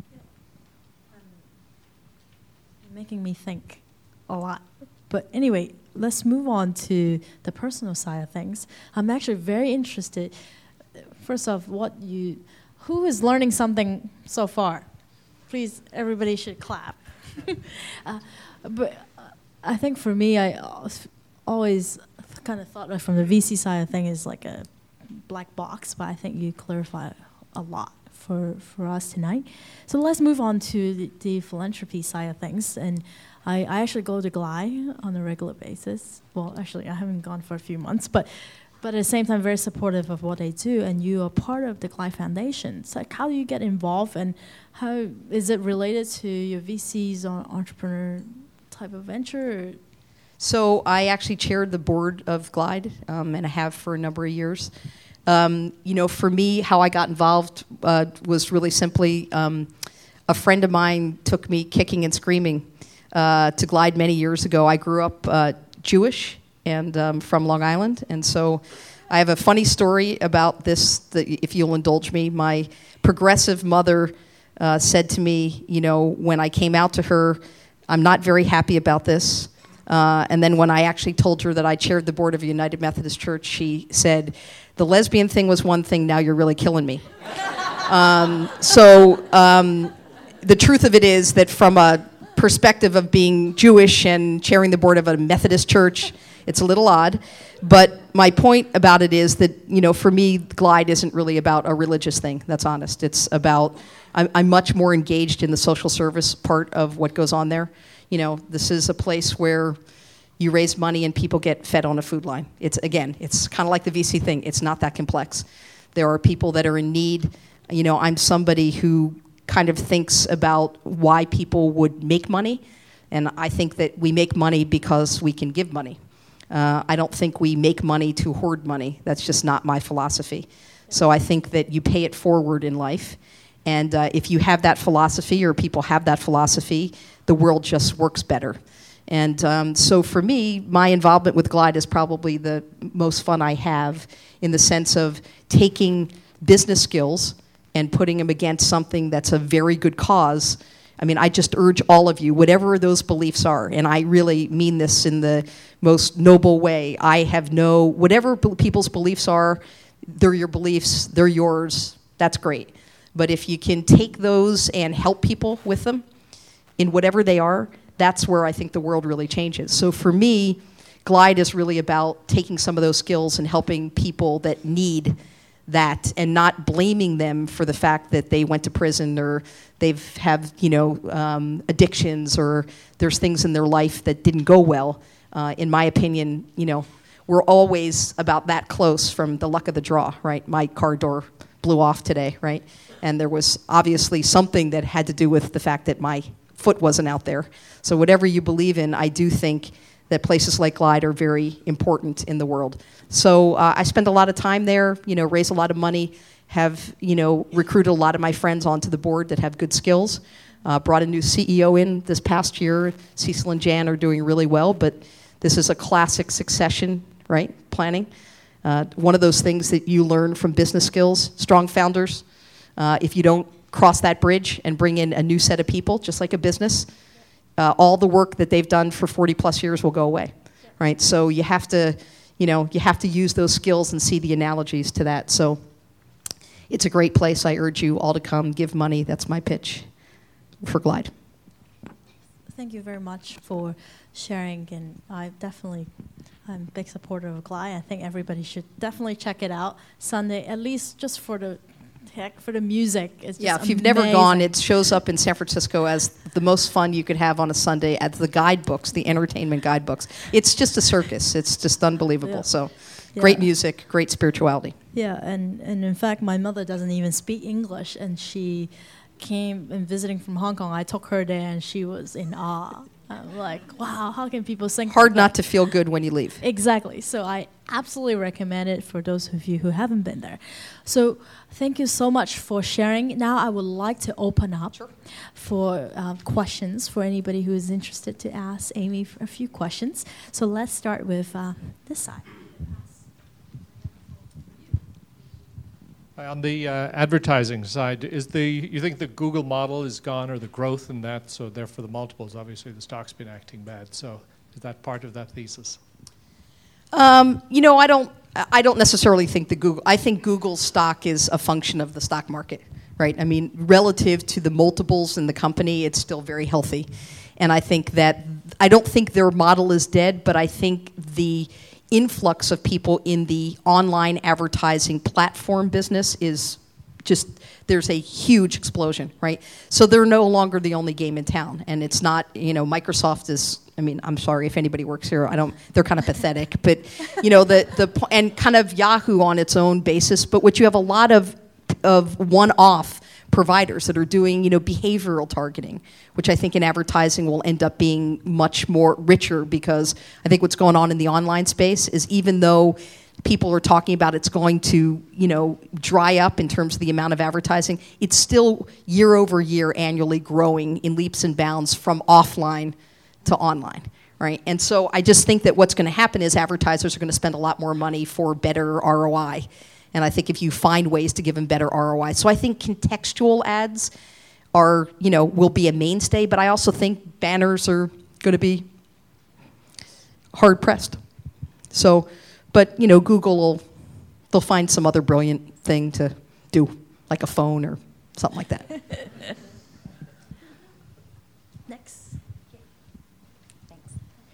Making me think a lot. But anyway, let's move on to the personal side of things. I'm actually very interested, first off, who is learning something so far? Please, everybody should clap. But I think for me, I always kind of thought from the VC side of things is like a black box, but I think you clarify a lot for us tonight. So let's move on to the philanthropy side of things. And I actually go to Glide on a regular basis. Well, actually, I haven't gone for a few months, but at the same time, very supportive of what they do. And you are part of the Glide Foundation. So like, how do you get involved, and how is it related to your VCs or entrepreneur type of venture? So I actually chaired the board of Glide, and I have for a number of years. For me, how I got involved was really simply a friend of mine took me kicking and screaming to Glide many years ago. I grew up Jewish and from Long Island, and so I have a funny story about this, if you'll indulge me. My progressive mother said to me, when I came out to her, I'm not very happy about this. And then when I actually told her that I chaired the board of a United Methodist Church, she said, the lesbian thing was one thing, now you're really killing me. The truth of it is that from a perspective of being Jewish and chairing the board of a Methodist church, it's a little odd. But my point about it is that, for me, Glide isn't really about a religious thing, that's honest. It's about, I'm much more engaged in the social service part of what goes on there. This is a place where you raise money and people get fed on a food line. It's kind of like the VC thing. It's not that complex. There are people that are in need. I'm somebody who kind of thinks about why people would make money, and I think that we make money because we can give money. I don't think we make money to hoard money. That's just not my philosophy. So I think that you pay it forward in life, and if you have that philosophy, or people have that philosophy, the world just works better. And so for me, my involvement with Glide is probably the most fun I have, in the sense of taking business skills and putting them against something that's a very good cause. I mean, I just urge all of you, whatever those beliefs are, and I really mean this in the most noble way, whatever people's beliefs are, they're your beliefs, they're yours, that's great. But if you can take those and help people with them, in whatever they are, that's where I think the world really changes. So for me, Glide is really about taking some of those skills and helping people that need that, and not blaming them for the fact that they went to prison, or they've have addictions, or there's things in their life that didn't go well. In my opinion, we're always about that close from the luck of the draw, right? My car door blew off today, right? And there was obviously something that had to do with the fact that my foot wasn't out there. So whatever you believe in, I do think that places like Glide are very important in the world. So I spend a lot of time there, raise a lot of money, have, recruited a lot of my friends onto the board that have good skills. Brought a new CEO in this past year. Cecil and Jan are doing really well, but this is a classic succession, right, planning. One of those things that you learn from business skills, strong founders. If you don't cross that bridge and bring in a new set of people, just like a business, all the work that they've done for 40 plus years will go away, right? So you have to, use those skills and see the analogies to that. So it's a great place. I urge you all to come, give money. That's my pitch for Glide. Thank you very much for sharing, and I'm a big supporter of Glide. I think everybody should definitely check it out Sunday, at least just for the music. It's just if you've never gone, it shows up in San Francisco as the most fun you could have on a Sunday at the guidebooks, the entertainment guidebooks. It's just a circus. It's just unbelievable. Yeah. So great music, great spirituality. Yeah, and in fact, my mother doesn't even speak English, and she came and visiting from Hong Kong. I took her there, and she was in awe. I'm like, wow, how can people think Hard like not that? to feel good when you leave. Exactly. So I absolutely recommend it for those of you who haven't been there. So thank you so much for sharing. Now I would like to open up for questions for anybody who is interested to ask Amy a few questions. So let's start with this side. On the advertising side, you think the Google model is gone, or the growth in that, so therefore the multiples, obviously the stock's been acting bad. So is that part of that thesis? I don't necessarily think I think Google's stock is a function of the stock market, right? I mean, relative to the multiples in the company, it's still very healthy. And I don't think their model is dead, but I think the influx of people in the online advertising platform business is just, there's a huge explosion, right? So they're no longer the only game in town. And it's not, Microsoft is, I'm sorry if anybody works here, they're kind of pathetic, but, and kind of Yahoo on its own basis. But what you have a lot of one-off providers that are doing, behavioral targeting, which I think in advertising will end up being much more richer, because I think what's going on in the online space is, even though people are talking about it's going to, dry up in terms of the amount of advertising, it's still year over year annually growing in leaps and bounds from offline to online, right? And so I just think that what's going to happen is advertisers are going to spend a lot more money for better ROI. And I think if you find ways to give them better ROI. So I think contextual ads will be a mainstay, but I also think banners are going to be hard pressed. So, but Google they'll find some other brilliant thing to do, like a phone or something like that. Next. Thanks.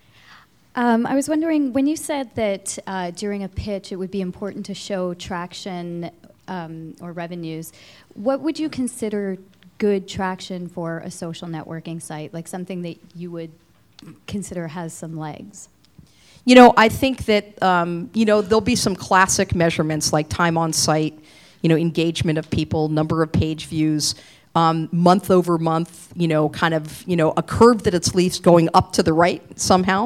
I was wondering, when you said that during a pitch it would be important to show traction or revenues, what would you consider good traction for a social networking site, like something that you would consider has some legs? I think that, there'll be some classic measurements like time on site, engagement of people, number of page views, month over month, kind of, a curve that at least going up to the right somehow.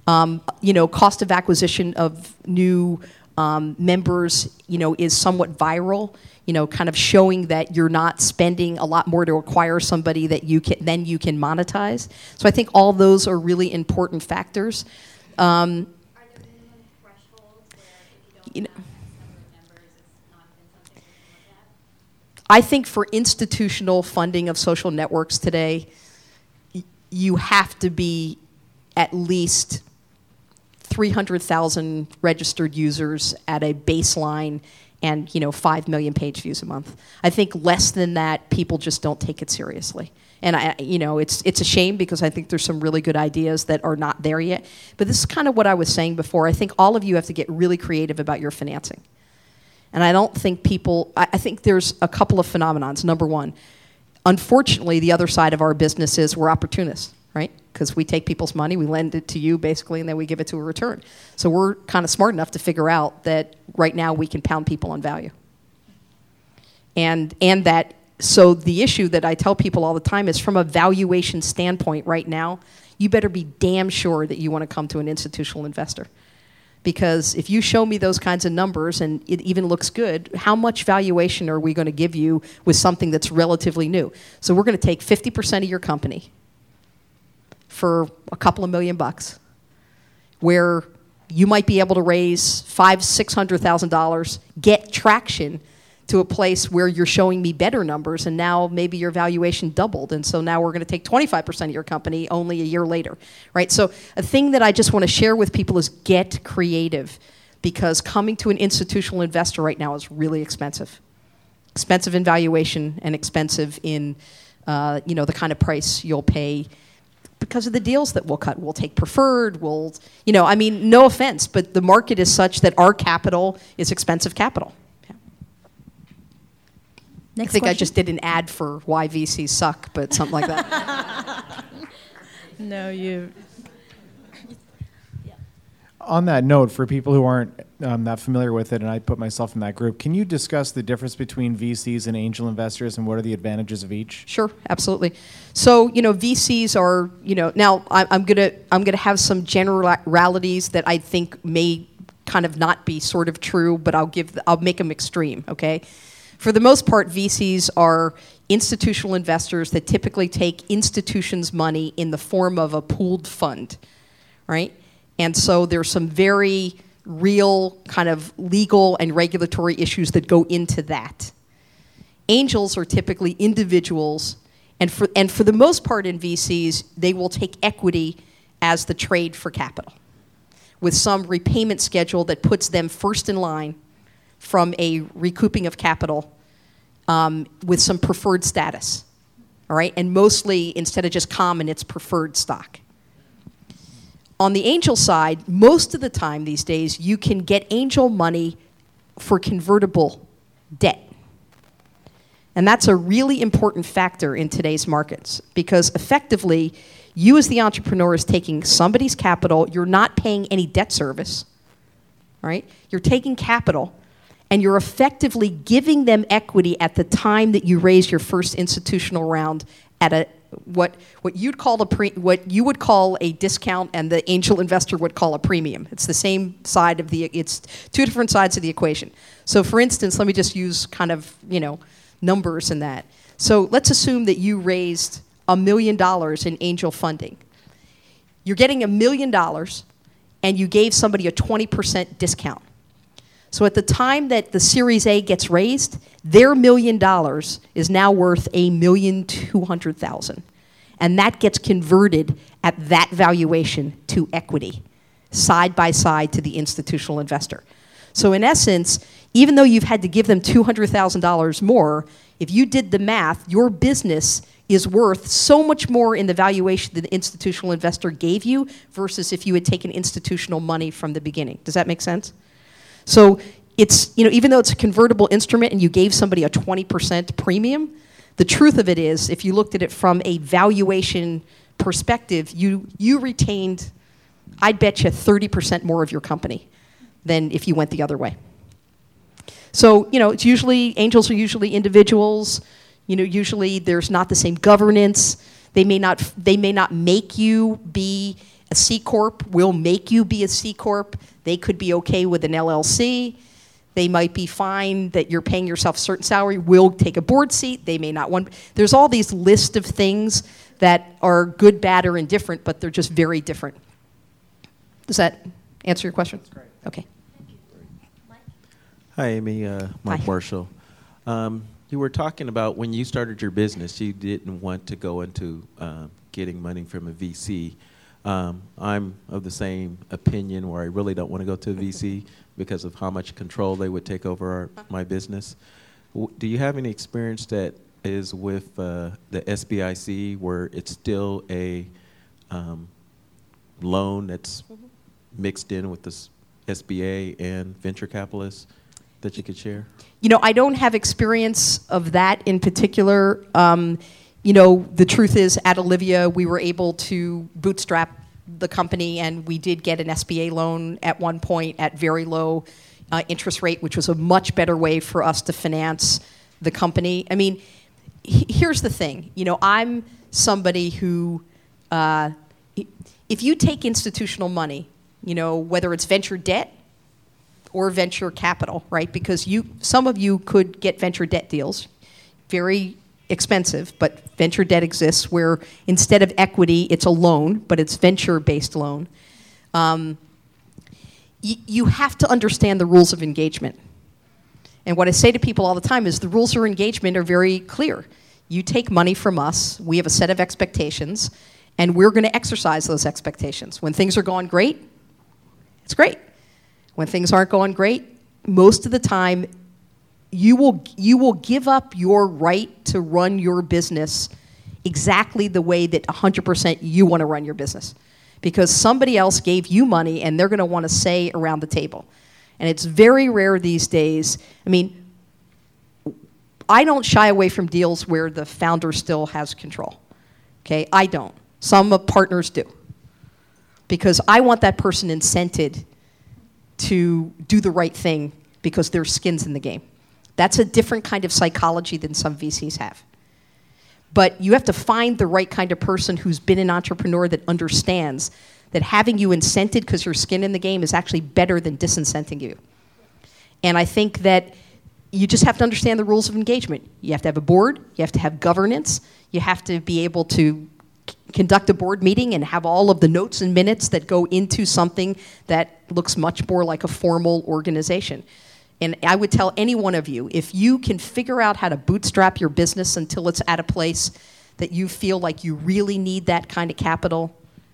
Cost of acquisition of new members, is somewhat viral, kind of showing that you're not spending a lot more to acquire somebody that you can monetize. So I think all those are really important factors. Are there minimum thresholds where if you don't have X number of members, it's not been something we can look at? I think for institutional funding of social networks today, you have to be at least 300,000 registered users at a baseline and 5 million page views a month. I think less than that, people just don't take it seriously. And it's a shame, because I think there's some really good ideas that are not there yet. But this is kind of what I was saying before. I think all of you have to get really creative about your financing. And I don't think I think there's a couple of phenomenons. Number one, unfortunately, the other side of our business is we're opportunists, right? Because we take people's money, we lend it to you basically, and then we give it to a return. So we're kind of smart enough to figure out that right now we can pound people on value. And that, so the issue that I tell people all the time is, from a valuation standpoint right now, you better be damn sure that you want to come to an institutional investor. Because if you show me those kinds of numbers and it even looks good, how much valuation are we going to give you with something that's relatively new? So we're going to take 50% of your company for a couple of $1 million, where you might be able to raise $500,000-$600,000, get traction to a place where you're showing me better numbers, and now maybe your valuation doubled, and so now we're going to take 25% of your company only a year later, right? So a thing that I just want to share with people is get creative, because coming to an institutional investor right now is really expensive. Expensive in valuation and expensive in the kind of price you'll pay because of the deals that we'll cut. We'll take preferred, no offense, but the market is such that our capital is expensive capital. Next I think question. I just did an ad for why VCs suck, but something like that. No, you. On that note, for people who aren't not familiar with it, and I put myself in that group. Can you discuss the difference between VCs and angel investors, and what are the advantages of each? Sure, absolutely. So, VCs are, now I'm gonna have some generalities that I think may kind of not be sort of true, but I'll make them extreme, okay? For the most part, VCs are institutional investors that typically take institutions' money in the form of a pooled fund, right? And so there's some very real kind of legal and regulatory issues that go into that. Angels are typically individuals, and for the most part in VCs, they will take equity as the trade for capital, with some repayment schedule that puts them first in line from a recouping of capital, with some preferred status, all right? And mostly, instead of just common, it's preferred stock. On the angel side, most of the time these days, you can get angel money for convertible debt. And that's a really important factor in today's markets, because effectively, you as the entrepreneur is taking somebody's capital, you're not paying any debt service, right? You're taking capital, and you're effectively giving them equity at the time that you raise your first institutional round at what you would call a discount, and the angel investor would call a premium. It's the same side of it's two different sides of the equation. So for instance, let me just use kind of, numbers in that. So let's assume that you raised $1 million in angel funding. You're getting $1 million, and you gave somebody a 20% discount. So at the time that the Series A gets raised, their $1 million is now worth $1,200,000. And that gets converted at that valuation to equity, side by side to the institutional investor. So in essence, even though you've had to give them $200,000 more, if you did the math, your business is worth so much more in the valuation that the institutional investor gave you versus if you had taken institutional money from the beginning. Does that make sense? So it's, even though it's a convertible instrument and you gave somebody a 20% premium, the truth of it is, if you looked at it from a valuation perspective, you retained, I'd bet you 30% more of your company than if you went the other way. So, it's usually, angels are usually individuals. Usually there's not the same governance. They may not make you be a C Corp, will make you be a C Corp. They could be okay with an LLC. They might be fine that you're paying yourself a certain salary, will take a board seat. They may not want. There's all these list of things that are good, bad, or indifferent, but they're just very different. Does that answer your question? That's great. Okay. Hi, Amy. Mark Hi. Marshall. You were talking about when you started your business, you didn't want to go into getting money from a VC. I'm of the same opinion where I really don't want to go to a VC because of how much control they would take over my business. Do you have any experience that is with the SBIC where it's still a loan that's mixed in with the SBA and venture capitalists that you could share? I don't have experience of that in particular. The truth is, at Olivia, we were able to bootstrap the company, and we did get an SBA loan at one point at very low interest rate, which was a much better way for us to finance the company. I mean, here's the thing. I'm somebody who, if you take institutional money, whether it's venture debt or venture capital, right? Because some of you could get venture debt deals, very expensive, but venture debt exists where instead of equity, it's a loan, but it's venture-based loan. You have to understand the rules of engagement. And what I say to people all the time is the rules of engagement are very clear. You take money from us, we have a set of expectations, and we're going to exercise those expectations. When things are going great, it's great. When things aren't going great, most of the time, you will give up your right to run your business exactly the way that 100% you want to run your business. Because somebody else gave you money and they're going to want to say around the table. And it's very rare these days. I mean, I don't shy away from deals where the founder still has control. Okay, I don't. Some partners do. Because I want that person incented to do the right thing because their skin's in the game. That's a different kind of psychology than some VCs have. But you have to find the right kind of person who's been an entrepreneur that understands that having you incented because your skin in the game is actually better than disincenting you. And I think that you just have to understand the rules of engagement. You have to have a board, you have to have governance, you have to be able to conduct a board meeting and have all of the notes and minutes that go into something that looks much more like a formal organization. And I would tell any one of you, if you can figure out how to bootstrap your business until it's at a place that you feel like you really need that kind of capital,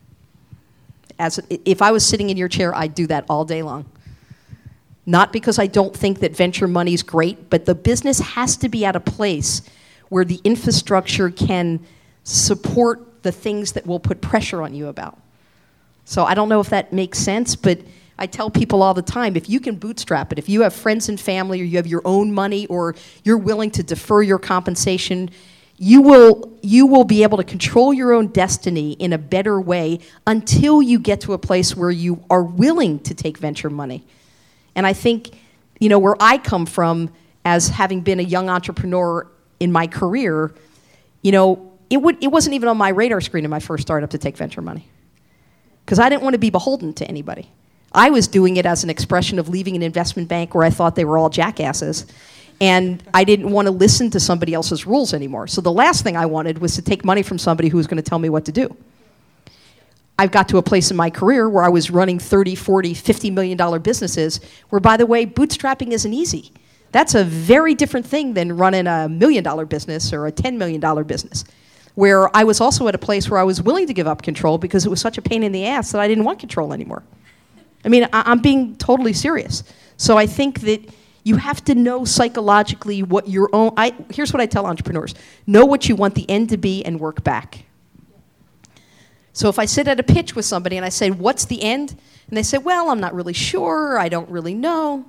if I was sitting in your chair, I'd do that all day long. Not because I don't think that venture money is great, but the business has to be at a place where the infrastructure can support the things that will put pressure on you about. So I don't know if that makes sense, but I tell people all the time, if you can bootstrap it, if you have friends and family, or you have your own money, or you're willing to defer your compensation, you will be able to control your own destiny in a better way until you get to a place where you are willing to take venture money. And I think, where I come from as having been a young entrepreneur in my career, it wasn't even on my radar screen in my first startup to take venture money. Because I didn't want to be beholden to anybody. I was doing it as an expression of leaving an investment bank where I thought they were all jackasses. And I didn't want to listen to somebody else's rules anymore. So the last thing I wanted was to take money from somebody who was going to tell me what to do. I've got to a place in my career where I was running $30, $40, $50 million businesses, where, by the way, bootstrapping isn't easy. That's a very different thing than running a $1 million business or a $10 million business, where I was also at a place where I was willing to give up control because it was such a pain in the ass that I didn't want control anymore. I mean, I'm being totally serious. So I think that you have to know psychologically what your own, here's what I tell entrepreneurs. Know what you want the end to be and work back. So if I sit at a pitch with somebody and I say, what's the end? And they say, well, I'm not really sure, I don't really know.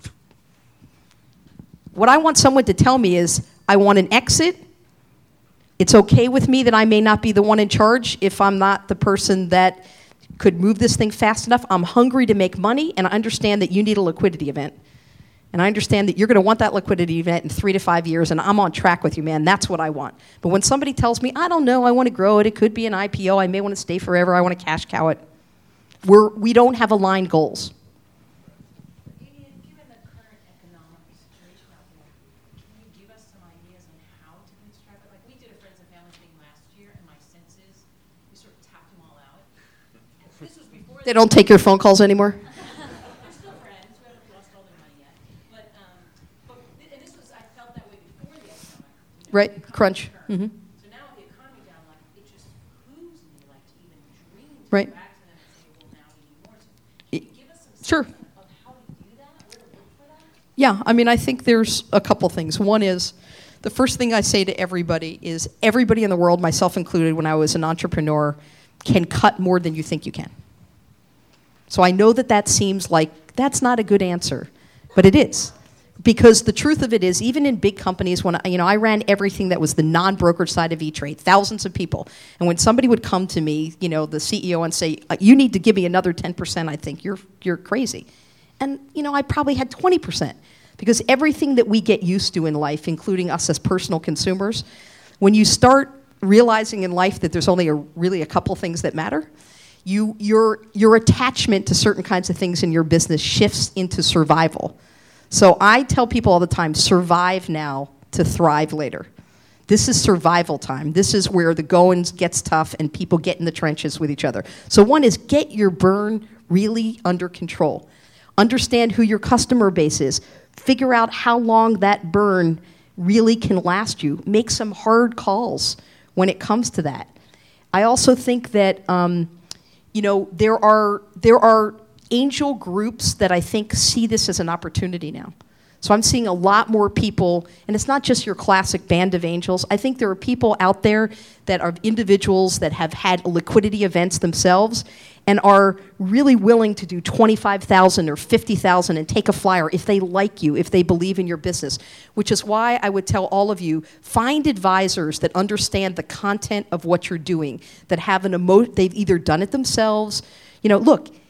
What I want someone to tell me is, I want an exit. It's okay with me that I may not be the one in charge if I'm not the person that could move this thing fast enough. I'm hungry to make money, and I understand that you need a liquidity event. And I understand that you're going to want that liquidity event in 3 to 5 years, and I'm on track with you, man. That's what I want. But when somebody tells me, I don't know, I want to grow it, it could be an IPO, I may want to stay forever, I want to cash cow it, we don't have aligned goals. Given the current economic situation out there, can you give us some ideas on how to bootstrap it? Like, we did a Friends and Family thing last year, and my sense is we sort of tapped them all out. This was before They don't take your phone calls anymore? We're still friends. We haven't lost all their money yet. But and this was, I felt that way before the economic. Right, crunch. Mm-hmm. So now with the economy down, like, it just behooves me, like, to even dream to Right. go back to them and say, well, now we need more. So can you give us some Sure. sense of how to do that, where to look for that? Yeah, I mean, I think there's a couple things. One is, the first thing I say to everybody is, everybody in the world, myself included, when I was an entrepreneur, can cut more than you think you can. So I know that seems like that's not a good answer, but it is. Because the truth of it is, even in big companies, when I ran everything that was the non-brokerage side of E-Trade, thousands of people, and when somebody would come to me, the CEO, and say, you need to give me another 10%, I think you're crazy. And I probably had 20%, because everything that we get used to in life, including us as personal consumers, when you start realizing in life that there's only really a couple things that matter, your attachment to certain kinds of things in your business shifts into survival. So I tell people all the time, survive now to thrive later. This is survival time. This is where the going gets tough and people get in the trenches with each other. So one is, get your burn really under control. Understand who your customer base is. Figure out how long that burn really can last you. Make some hard calls when it comes to that. I also think that there are angel groups that I think see this as an opportunity now. So I'm seeing a lot more people, and it's not just your classic band of angels. I think there are people out there that are individuals that have had liquidity events themselves and are really willing to do $25,000 or $50,000 and take a flyer if they like you, if they believe in your business, which is why I would tell all of you, find advisors that understand the content of what you're doing, that have they've either done it themselves. Look,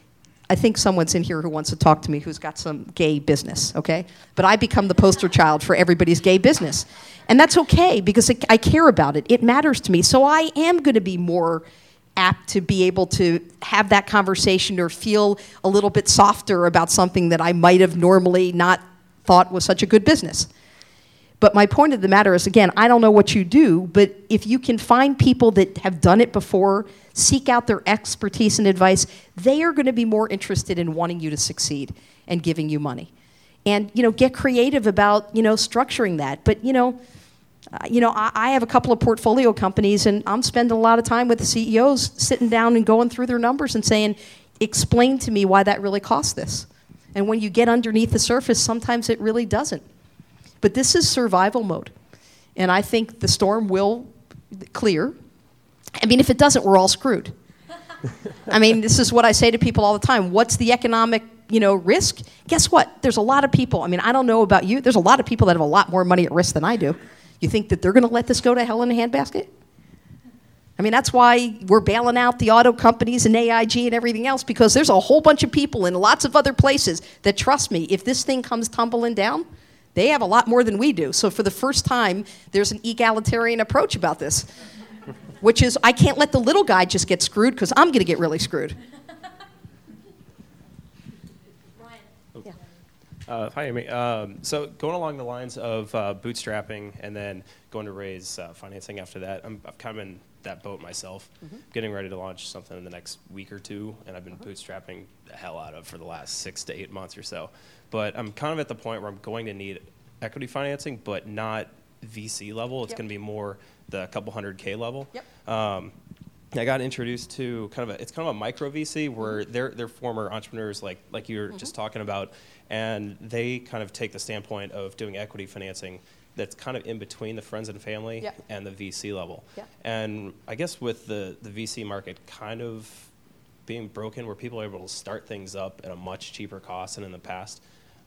I think someone's in here who wants to talk to me who's got some gay business, okay? But I become the poster child for everybody's gay business. And that's okay, because I care about it. It matters to me. So I am going to be more apt to be able to have that conversation or feel a little bit softer about something that I might have normally not thought was such a good business. But my point of the matter is, again, I don't know what you do, but if you can find people that have done it before, seek out their expertise and advice, they are going to be more interested in wanting you to succeed and giving you money. And, get creative about, structuring that. But, I have a couple of portfolio companies, and I'm spending a lot of time with the CEOs sitting down and going through their numbers and saying, explain to me why that really costs this. And when you get underneath the surface, sometimes it really doesn't. But this is survival mode. And I think the storm will clear. I mean, if it doesn't, we're all screwed. I mean, this is what I say to people all the time. What's the economic, risk? Guess what? There's a lot of people. I mean, I don't know about you. There's a lot of people that have a lot more money at risk than I do. You think that they're going to let this go to hell in a handbasket? I mean, that's why we're bailing out the auto companies and AIG and everything else, because there's a whole bunch of people in lots of other places that, trust me, if this thing comes tumbling down, they have a lot more than we do. So for the first time, there's an egalitarian approach about this, which is I can't let the little guy just get screwed because I'm going to get really screwed. Hi, Amy. So going along the lines of bootstrapping and then going to raise financing after that, I've kind of in that boat myself, getting ready to launch something in the next week or two, and I've been bootstrapping the hell out of for the last 6 to 8 months or so. But I'm kind of at the point where I'm going to need equity financing, but not VC level. It's going to be more the couple $100K level. I got introduced to it's kind of a micro VC where they're former entrepreneurs like you were just talking about, and they kind of take the standpoint of doing equity financing that's kind of in between the friends and family and the VC level. And I guess with the VC market kind of being broken where people are able to start things up at a much cheaper cost than in the past,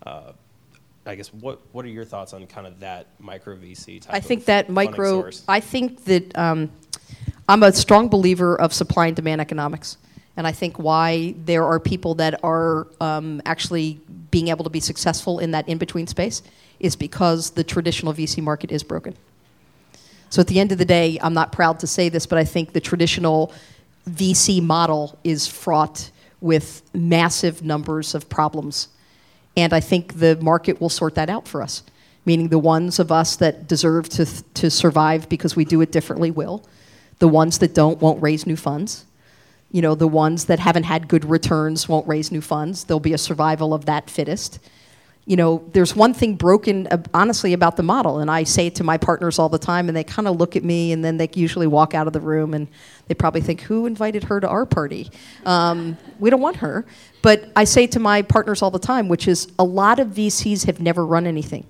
I guess what are your thoughts on kind of that micro VC type I think of that micro source? I think that I'm a strong believer of supply and demand economics. And I think why there are people that are actually being able to be successful in that in-between space is because the traditional VC market is broken. So at the end of the day, I'm not proud to say this, but I think the traditional VC model is fraught with massive numbers of problems. And I think the market will sort that out for us, meaning the ones of us that deserve to survive because we do it differently will. The ones that don't won't raise new funds. The ones that haven't had good returns won't raise new funds. There'll be a survival of that fittest. There's one thing broken, honestly, about the model, and I say it to my partners all the time, and they kind of look at me, and then they usually walk out of the room, and they probably think, who invited her to our party? We don't want her. But I say to my partners all the time, which is a lot of VCs have never run anything.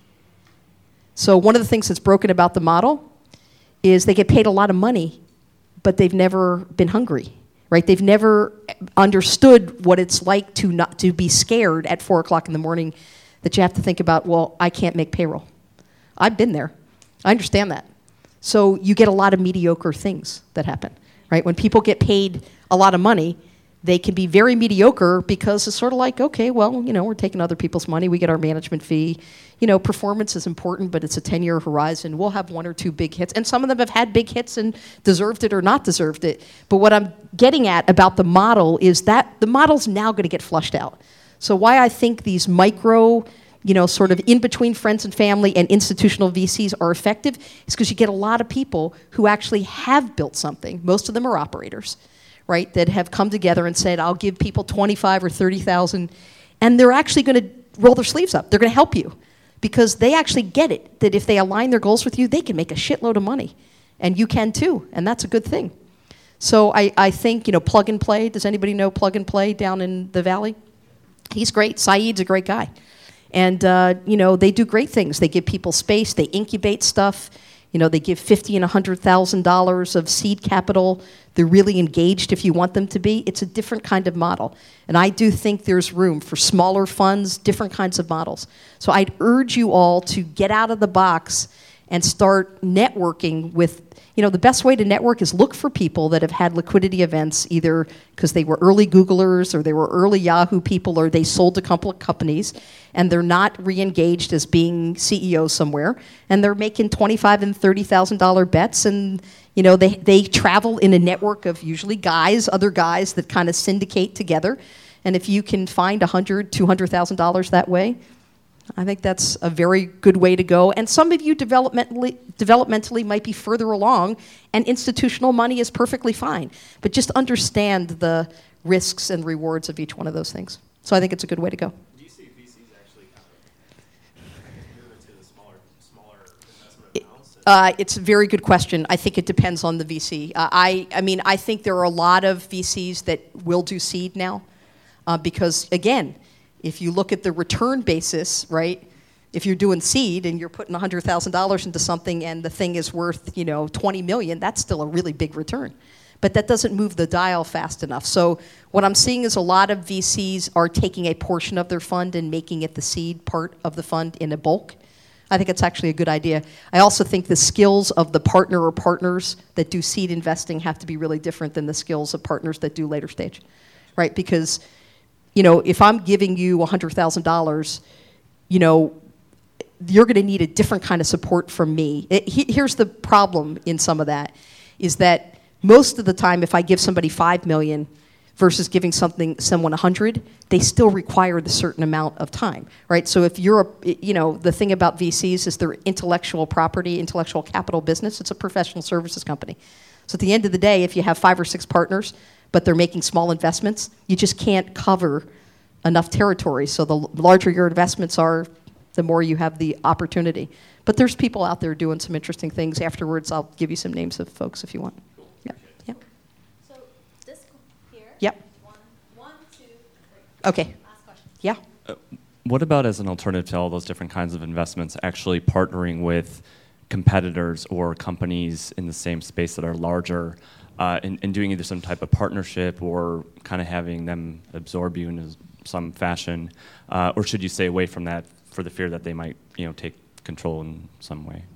So one of the things that's broken about the model is they get paid a lot of money, but they've never been hungry. Right? They've never understood what it's like to be scared at 4 o'clock in the morning that you have to think about, well, I can't make payroll. I've been there. I understand that. So you get a lot of mediocre things that happen, right? When people get paid a lot of money, they can be very mediocre because it's sort of like, okay, well, we're taking other people's money. We get our management fee. Performance is important, but it's a 10-year horizon. We'll have 1 or 2 big hits. And some of them have had big hits and deserved it or not deserved it. But what I'm getting at about the model is that the model's now going to get flushed out. So why I think these micro, sort of in-between friends and family and institutional VCs are effective is because you get a lot of people who actually have built something. Most of them are operators, right, that have come together and said, I'll give people 25 or 30,000, and they're actually going to roll their sleeves up. They're going to help you because they actually get it, that if they align their goals with you, they can make a shitload of money, and you can too, and that's a good thing. So I think, Plug and Play, does anybody know Plug and Play down in the Valley? He's great. Saeed's a great guy. And, they do great things. They give people space. They incubate stuff. They give $50,000 and $100,000 of seed capital. They're really engaged if you want them to be. It's a different kind of model. And I do think there's room for smaller funds, different kinds of models. So I'd urge you all to get out of the box and start networking with, the best way to network is look for people that have had liquidity events, either because they were early Googlers or they were early Yahoo people or they sold a couple of companies and they're not re-engaged as being CEOs somewhere and they're making $25,000 and $30,000 bets and they travel in a network of usually other guys that kind of syndicate together. And if you can find $100,000, $200,000 that way, I think that's a very good way to go. And some of you developmentally might be further along, and institutional money is perfectly fine. But just understand the risks and rewards of each one of those things. So I think it's a good way to go. Do you see VCs actually kind of move into the smaller investment amounts? It's a very good question. I think it depends on the VC. I think there are a lot of VCs that will do seed now, because again, if you look at the return basis, right? If you're doing seed and you're putting $100,000 into something and the thing is worth, $20 million, that's still a really big return. But that doesn't move the dial fast enough. So what I'm seeing is a lot of VCs are taking a portion of their fund and making it the seed part of the fund in a bulk. I think it's actually a good idea. I also think the skills of the partner or partners that do seed investing have to be really different than the skills of partners that do later stage, right? Because if I'm giving you $100,000, you're going to need a different kind of support from me. Here's the problem in some of that, is that most of the time, if I give somebody $5 million versus giving someone 100, they still require the certain amount of time, right? So if you're the thing about VCs is they're intellectual property, intellectual capital business. It's a professional services company. So at the end of the day, if you have 5 or 6 partners, but they're making small investments, you just can't cover enough territory. So the larger your investments are, the more you have the opportunity. But there's people out there doing some interesting things. Afterwards, I'll give you some names of folks if you want. Cool. Yep. So this here. Yep. One, two, three. Okay. Last question. Yeah. What about as an alternative to all those different kinds of investments, actually partnering with competitors or companies in the same space that are larger, and doing either some type of partnership or kind of having them absorb you in some fashion, or should you stay away from that for the fear that they might, take control in some way?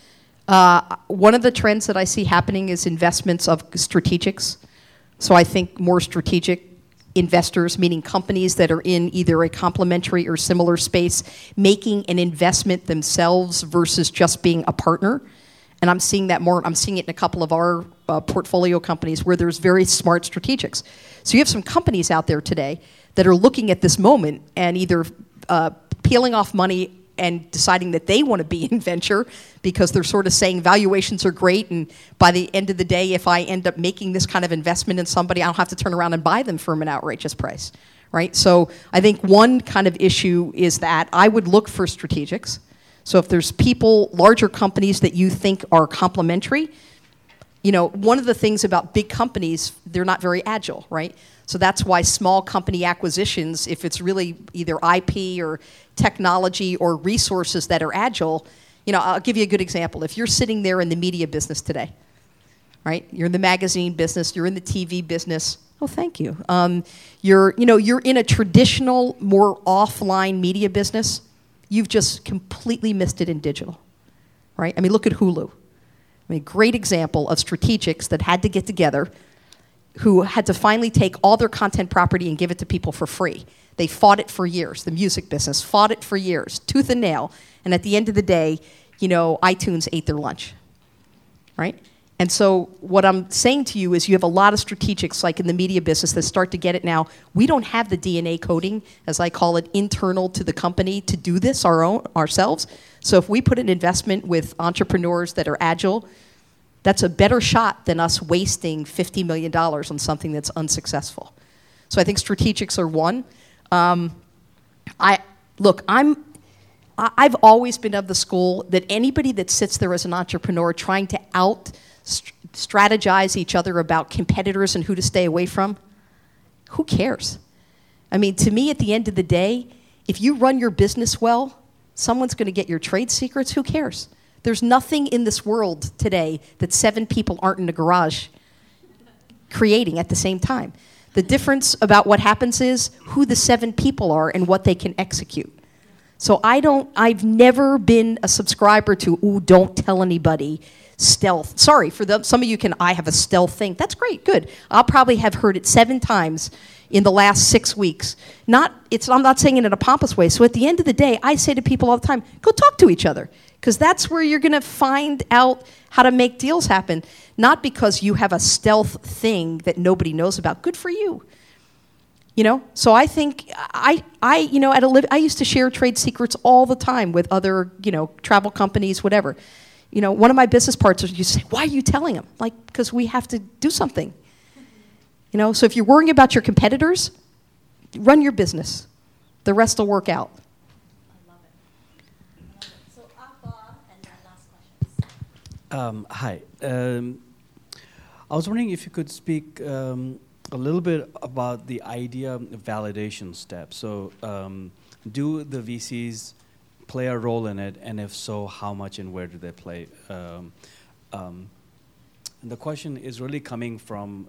One of the trends that I see happening is investments of strategics. So I think more strategic investors, meaning companies that are in either a complementary or similar space, making an investment themselves versus just being a partner. And I'm seeing that more. I'm seeing it in a couple of our portfolio companies where there's very smart strategics. So you have some companies out there today that are looking at this moment and either peeling off money and deciding that they want to be in venture because they're sort of saying valuations are great, and by the end of the day, if I end up making this kind of investment in somebody, I don't have to turn around and buy them for an outrageous price, right? So I think one kind of issue is that I would look for strategics. So if there's people, larger companies that you think are complementary, one of the things about big companies, they're not very agile, right? So that's why small company acquisitions, if it's really either IP or technology or resources that are agile, I'll give you a good example. If you're sitting there in the media business today, right? You're in the magazine business, you're in the TV business. Oh, thank you. You're in a traditional, more offline media business. You've just completely missed it in digital, right? Look at Hulu. Great example of strategics that had to get together, who had to finally take all their content property and give it to people for free. They fought it for years. The music business fought it for years, tooth and nail. And at the end of the day, iTunes ate their lunch, right? And so what I'm saying to you is you have a lot of strategics, like in the media business, that start to get it now. We don't have the DNA coding, as I call it, internal to the company to do this ourselves. So if we put an investment with entrepreneurs that are agile, that's a better shot than us wasting $50 million on something that's unsuccessful. So I think strategics are one. I've always been of the school that anybody that sits there as an entrepreneur trying to strategize each other about competitors and who to stay away from, who cares? To me, at the end of the day, if you run your business well, someone's going to get your trade secrets. Who cares? There's nothing in this world today that 7 people aren't in a garage creating at the same time. The difference about what happens is who the 7 people are and what they can execute. So I've never been a subscriber to, ooh, don't tell anybody, stealth. Sorry, some of you I have a stealth thing. That's great, good. I'll probably have heard it 7 times in the last 6 weeks. I'm not saying it in a pompous way. So at the end of the day, I say to people all the time, go talk to each other. Because that's where you're going to find out how to make deals happen. Not because you have a stealth thing that nobody knows about. Good for you. So I think I used to share trade secrets all the time with other, travel companies, whatever. One of my business partners used to say, why are you telling them? Like, because we have to do something. So if you're worrying about your competitors, run your business. The rest will work out. I love it. So Abba, and then last questions. Hi. I was wondering if you could speak a little bit about the idea of validation steps. So do the VCs play a role in it? And if so, how much and where do they play? The question is really coming from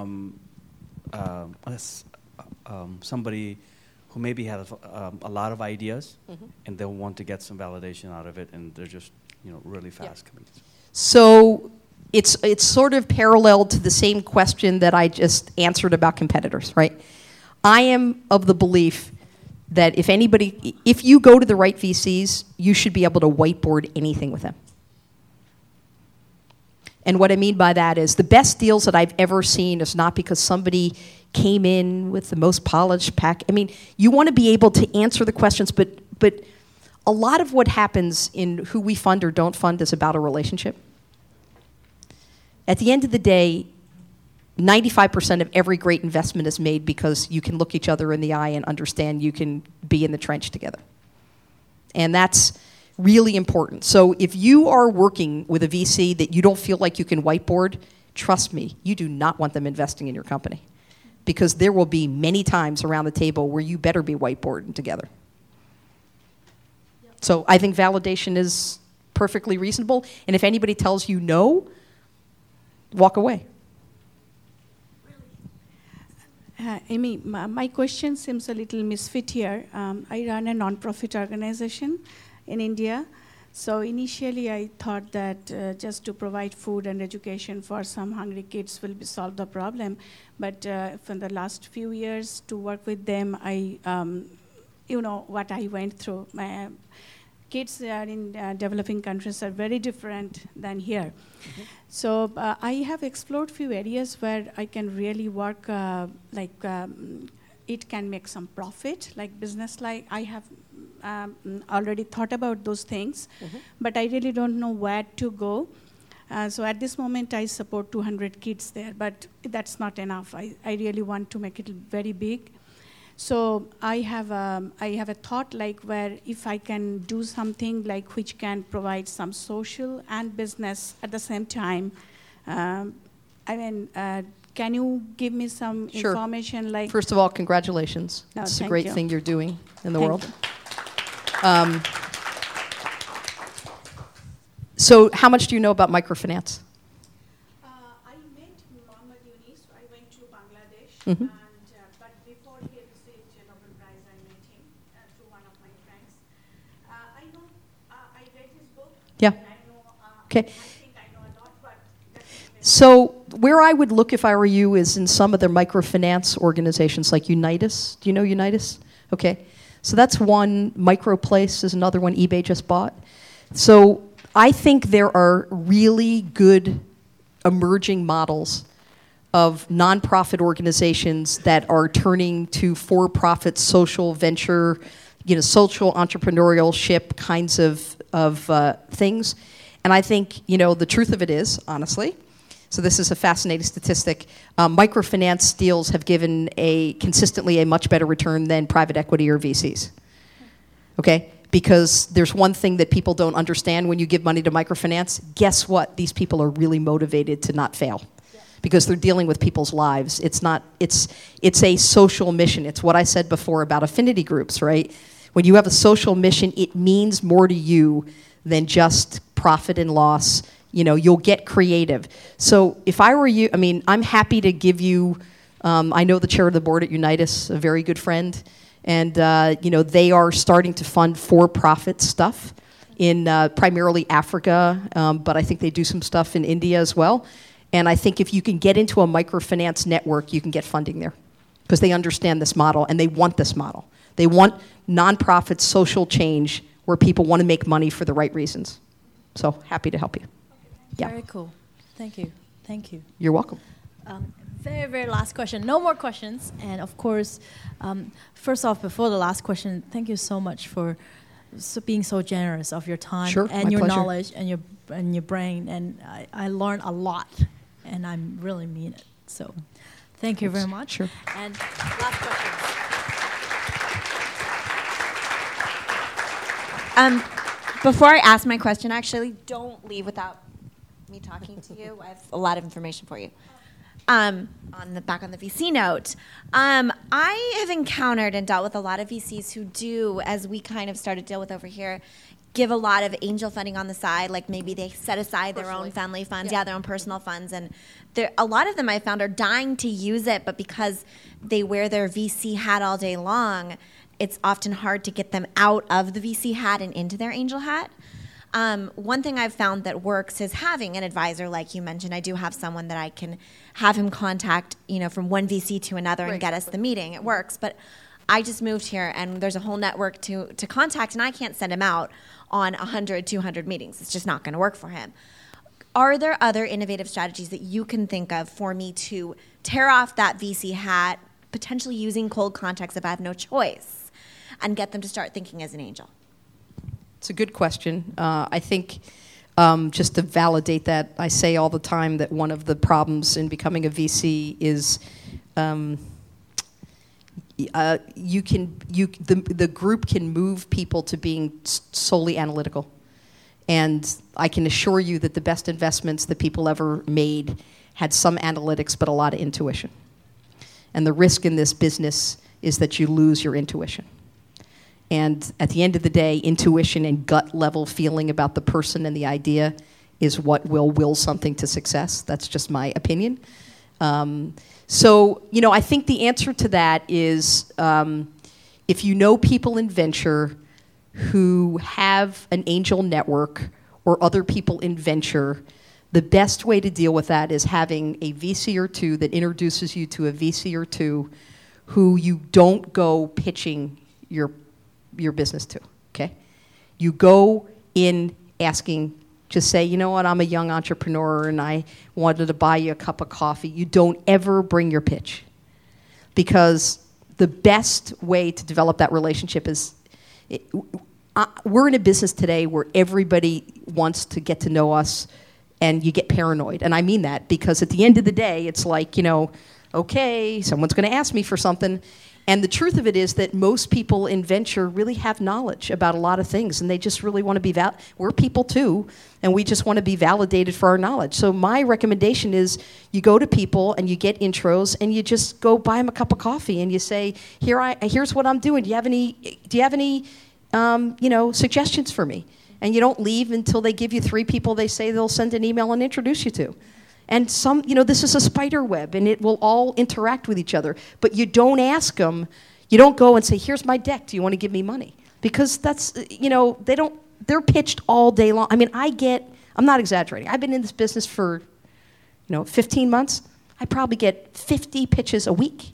somebody who maybe has a lot of ideas, and they'll want to get some validation out of it, and they're just really fast coming. So it's sort of parallel to the same question that I just answered about competitors, right? I am of the belief that if you go to the right VCs, you should be able to whiteboard anything with them. And what I mean by that is the best deals that I've ever seen is not because somebody came in with the most polished pack. I mean, you want to be able to answer the questions, but a lot of what happens in who we fund or don't fund is about a relationship. At the end of the day, 95% of every great investment is made because you can look each other in the eye and understand you can be in the trench together. And that's really important. So if you are working with a VC that you don't feel like you can whiteboard, trust me, you do not want them investing in your company. Because there will be many times around the table where you better be whiteboarding together. So I think validation is perfectly reasonable. And if anybody tells you no, walk away. Amy, my question seems a little misfit here. I run a non-profit organization in India. So initially I thought that just to provide food and education for some hungry kids will solve the problem. But for the last few years to work with them, what I went through. My kids in developing countries are very different than here. Mm-hmm. So I have explored few areas where I can really work it can make some profit, like business, like I have already thought about those things, but I really don't know where to go. So at this moment, I support 200 kids there, but that's not enough. I really want to make it very big. So I have a thought like where if I can do something like which can provide some social and business at the same time. Can you give me some information? Like, first of all, congratulations. It's a great thing you're doing in the world. So how much do you know about microfinance? I met Muhammad Yunus. I went to Bangladesh, but before he received the Nobel Prize, I met him through one of my friends. I read his book. Yeah. I know, okay. I think I know a lot, but so where I would look if I were you is in some of the microfinance organizations like Unitas. Do you know Unitas? Okay. So that's one. Microplace is another one eBay just bought. So I think there are really good emerging models of nonprofit organizations that are turning to for-profit social venture, social entrepreneurship kinds of things. And I think, the truth of it is, honestly, so this is a fascinating statistic, microfinance deals have given consistently a much better return than private equity or VCs. Okay? Because there's one thing that people don't understand when you give money to microfinance. Guess what? These people are really motivated to not fail. Because they're dealing with people's lives. It's a social mission. It's what I said before about affinity groups, right? When you have a social mission, it means more to you than just profit and loss. You'll get creative. So if I were you, I'm happy to give you, I know the chair of the board at Unitas, a very good friend, And they are starting to fund for-profit stuff in primarily Africa, but I think they do some stuff in India as well. And I think if you can get into a microfinance network, you can get funding there because they understand this model and they want this model. They want nonprofit social change where people want to make money for the right reasons. So happy to help you. Yeah. Very cool. Thank you. Thank you. You're welcome. Very, very last question. No more questions. And of course, first off, before the last question, thank you so much for being so generous of your time and your pleasure. knowledge and your brain. And I learned a lot, and I really mean it. So thank you very much. Sure. And last question. Before I ask my question, actually, don't leave without me talking to you. I have a lot of information for you. Back on the VC note, I have encountered and dealt with a lot of VCs who do, as we kind of started to deal with over here, give a lot of angel funding on the side. Like maybe they set aside their own family funds, their own personal funds, and a lot of them I found are dying to use it, but because they wear their VC hat all day long, it's often hard to get them out of the VC hat and into their angel hat. One thing I've found that works is having an advisor, like you mentioned. I do have someone that I can have him contact, from one VC to another and get us the meeting. It works, but I just moved here and there's a whole network to contact, and I can't send him out on 100, 200 meetings. It's just not going to work for him. Are there other innovative strategies that you can think of for me to tear off that VC hat, potentially using cold contacts if I have no choice, and get them to start thinking as an angel? It's a good question. I think just to validate that, I say all the time that one of the problems in becoming a VC is the group can move people to being solely analytical. And I can assure you that the best investments that people ever made had some analytics but a lot of intuition. And the risk in this business is that you lose your intuition. And at the end of the day, intuition and gut level feeling about the person and the idea is what will something to success. That's just my opinion. So, I think the answer to that is if you know people in venture who have an angel network or other people in venture, the best way to deal with that is having a VC or two that introduces you to a VC or two who you don't go pitching your business to, okay? You go in asking, just say, you know what, I'm a young entrepreneur and I wanted to buy you a cup of coffee. You don't ever bring your pitch. Because the best way to develop that relationship is, we're in a business today where everybody wants to get to know us and you get paranoid. And I mean that because at the end of the day, it's like, okay, someone's gonna ask me for something. And the truth of it is that most people in venture really have knowledge about a lot of things, and they just really want to be we're people too, and we just want to be validated for our knowledge. So my recommendation is you go to people and you get intros, and you just go buy them a cup of coffee, and you say, here's what I'm doing. Do you have any suggestions for me? And you don't leave until they give you 3 people they say they'll send an email and introduce you to. And this is a spider web, and it will all interact with each other. But you don't ask them, you don't go and say, here's my deck, do you want to give me money? Because that's, they're pitched all day long. I mean, I'm not exaggerating. I've been in this business for, 15 months. I probably get 50 pitches a week.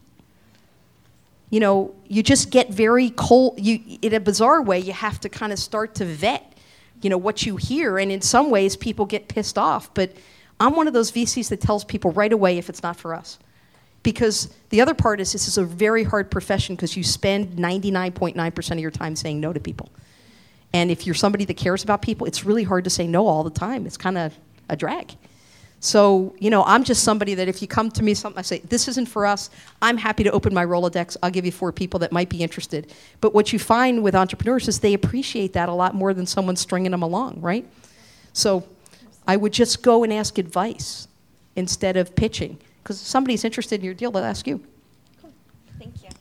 You just get very cold. In a bizarre way, you have to kind of start to vet, what you hear. And in some ways, people get pissed off. But I'm one of those VCs that tells people right away if it's not for us. Because the other part is this is a very hard profession because you spend 99.9% of your time saying no to people. And if you're somebody that cares about people, it's really hard to say no all the time. It's kind of a drag. So, I'm just somebody that if you come to me something, I say, this isn't for us. I'm happy to open my Rolodex. I'll give you 4 people that might be interested. But what you find with entrepreneurs is they appreciate that a lot more than someone stringing them along, right? So I would just go and ask advice instead of pitching. Because if somebody's interested in your deal, they'll ask you. Cool. Thank you.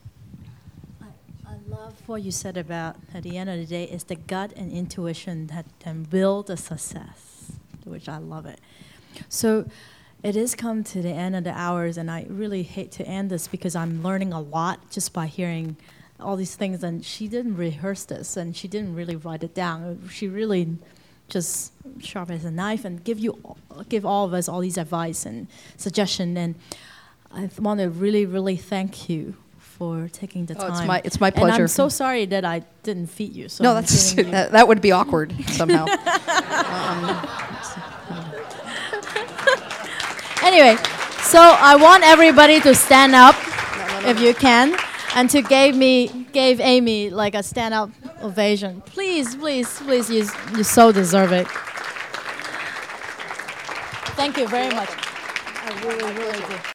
I love what you said about, at the end of the day, it's the gut and intuition that can build a success, which I love it. So it is come to the end of the hours, and I really hate to end this because I'm learning a lot just by hearing all these things, and she didn't rehearse this, and she didn't really write it down. She really just sharp as a knife and give all of us all these advice and suggestion. And I want to really, really thank you for taking the time. It's my pleasure. And I'm so sorry that I didn't feed you. So no, that would be awkward somehow. Anyway, so I want everybody to stand up if you can, and to give Amy like a stand-up ovation. Please, please, please, you so deserve it. Thank you very much. I really, really do.